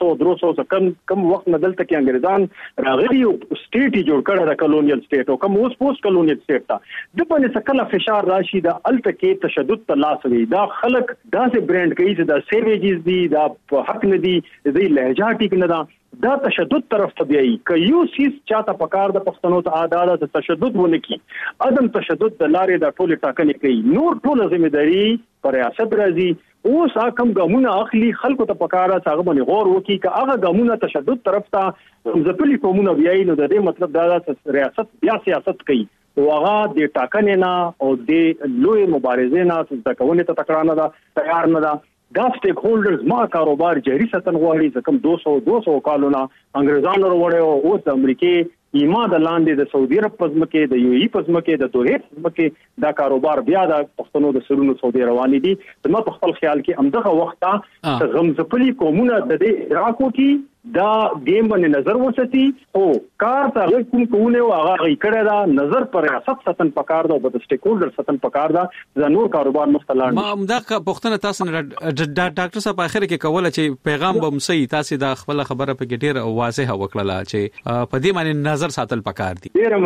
[SPEAKER 22] 200 کم وخت نه دلته کې انګریزان راغلي او سټیټ جوړ کړه د کلونیل سټیټ او کوم اوس پوسټ کلونیل سټیټ ته د باندې څکله فشار راشي د الته کې تشدد تلاس وي دا خلک دا سه برانډ کوي چې دا سیویجز دي دا حق نه دي د لهجه ټیک نه دا تشدد طرف ته بیاي ک یو سیس چاته پکار د پښتنو ته عادت د تشدد ونه کی عدم تشدد د لارې د ټول ټاکنې کوي نور ټول ځمېداري پر ریاست راځي اوس حکم ګامونه اخلي خلکو ته پکاره څنګه باندې غور وکي ک هغه ګامونه تشدد طرف ته ځپلي قومونه بیاي نو د دې مطلب دا چې ریاست بیا سیاست کوي او هغه د ټاکنې نه او د لوی مبارزې نه څه کولې ته تکرار نه دا تیار نه دا دا سټیک هولډرز ما کاروبار جاری ساتن غواړي ځکه 200 کالونه انګريزانو وروړو او د امریکای ایما د لاندې د سعودي عرب پزمکه د یو ای پزمکه د دوه پزمکه دا کاروبار بیا د پښتنو د سرونو سعودي رواني دي زما په خپل خیال کې همدغه وخت ته غمزپلي قومونه د دې عراقو کې دا دیم باندې نظر وساتي او کار ته کوم کوونه او هغه غي کړه دا نظر پر ریاست ستن پکار دا د سټیک هولډر ستن پکار دا د نور کاروبار مختلف
[SPEAKER 21] ما همدغه پښتنه تاسو ډاکټر صاحب اخر کې کوله چې پیغام به مسي تاسو د خپل خبره په ډیر واضحه وکړه چې په دې باندې نظر ساتل پکار دي
[SPEAKER 22] ډیر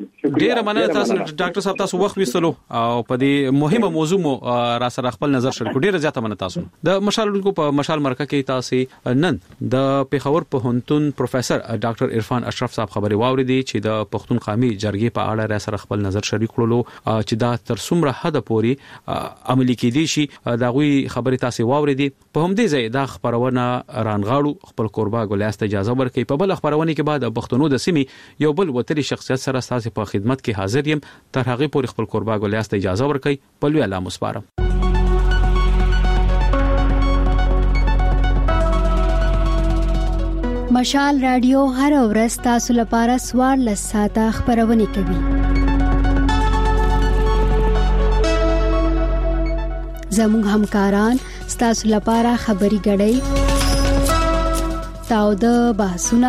[SPEAKER 22] مننه
[SPEAKER 21] تاسو ډاکټر صاحب تاسو وخت وسلو او په دې مهمه موضوع مو را سره خپل نظر شریک ډیر زیاته مننه تاسو د مشالونکو په مشال مرکه کې تاسو نن د پیښور په هنتون پروفیسور ډاکټر عرفان اشرف صاحب خبري واوریدي چې د پښتون قومي جرګې په اړه را سره خپل نظر شریک کړلو چې دا تر څومره حد پورې عملي کېدي شي دا غوي خبري تاسو واوریدي په همدې ځای دا خبرونه رانغاړو خپل قربا ګولیاست اجازه ورکړي په بل خبرونه کې بعد پښتنو د سیمې یو بل وتري شخصیت سره تاسو په خدمت کې حاضر یم تر هغه پورې خپل قربا ګولیاست اجازه ورکړي په لوی الله مسپارم
[SPEAKER 2] مشال رادیو هر ورځ تاسو لپاره سوار لساته خبرونه کوي زموږ همکاران تاسو لپاره خبري غړي تاو د بحثونه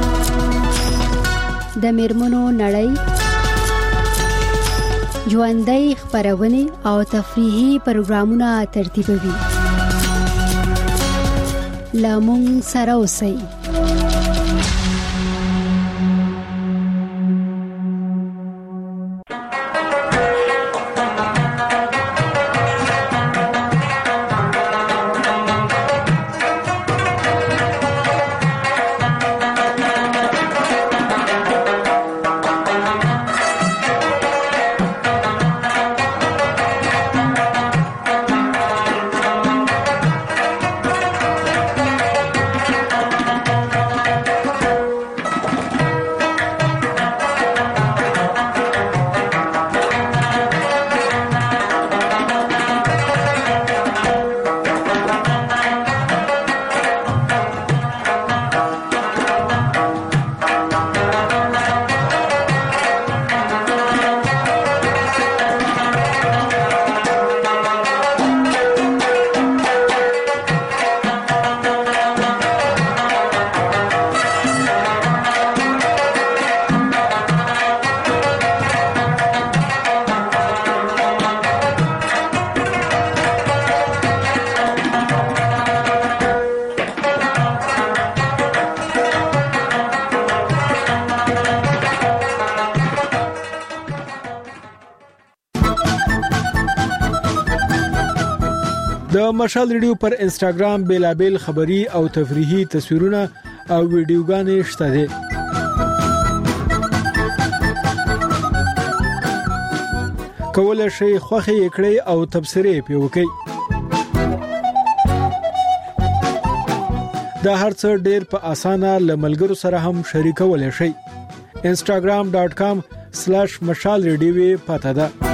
[SPEAKER 2] د میرمنو نړۍ ژوندۍ خبرونه او تفریحي پروګرامونه ترتیبوي لامون سره اوسئ
[SPEAKER 5] د مشال ریډیو پر انستګرام بیلابل خبری او تفریحي تصویرونه او ویډیوګانې شته دي. کولای شئ خوښي کړئ او تبصرې پیوکئ. دا هرڅه ډېر په اسانه لملګرو سره هم شریکولای شئ. instagram.com/mashalradio پته ده.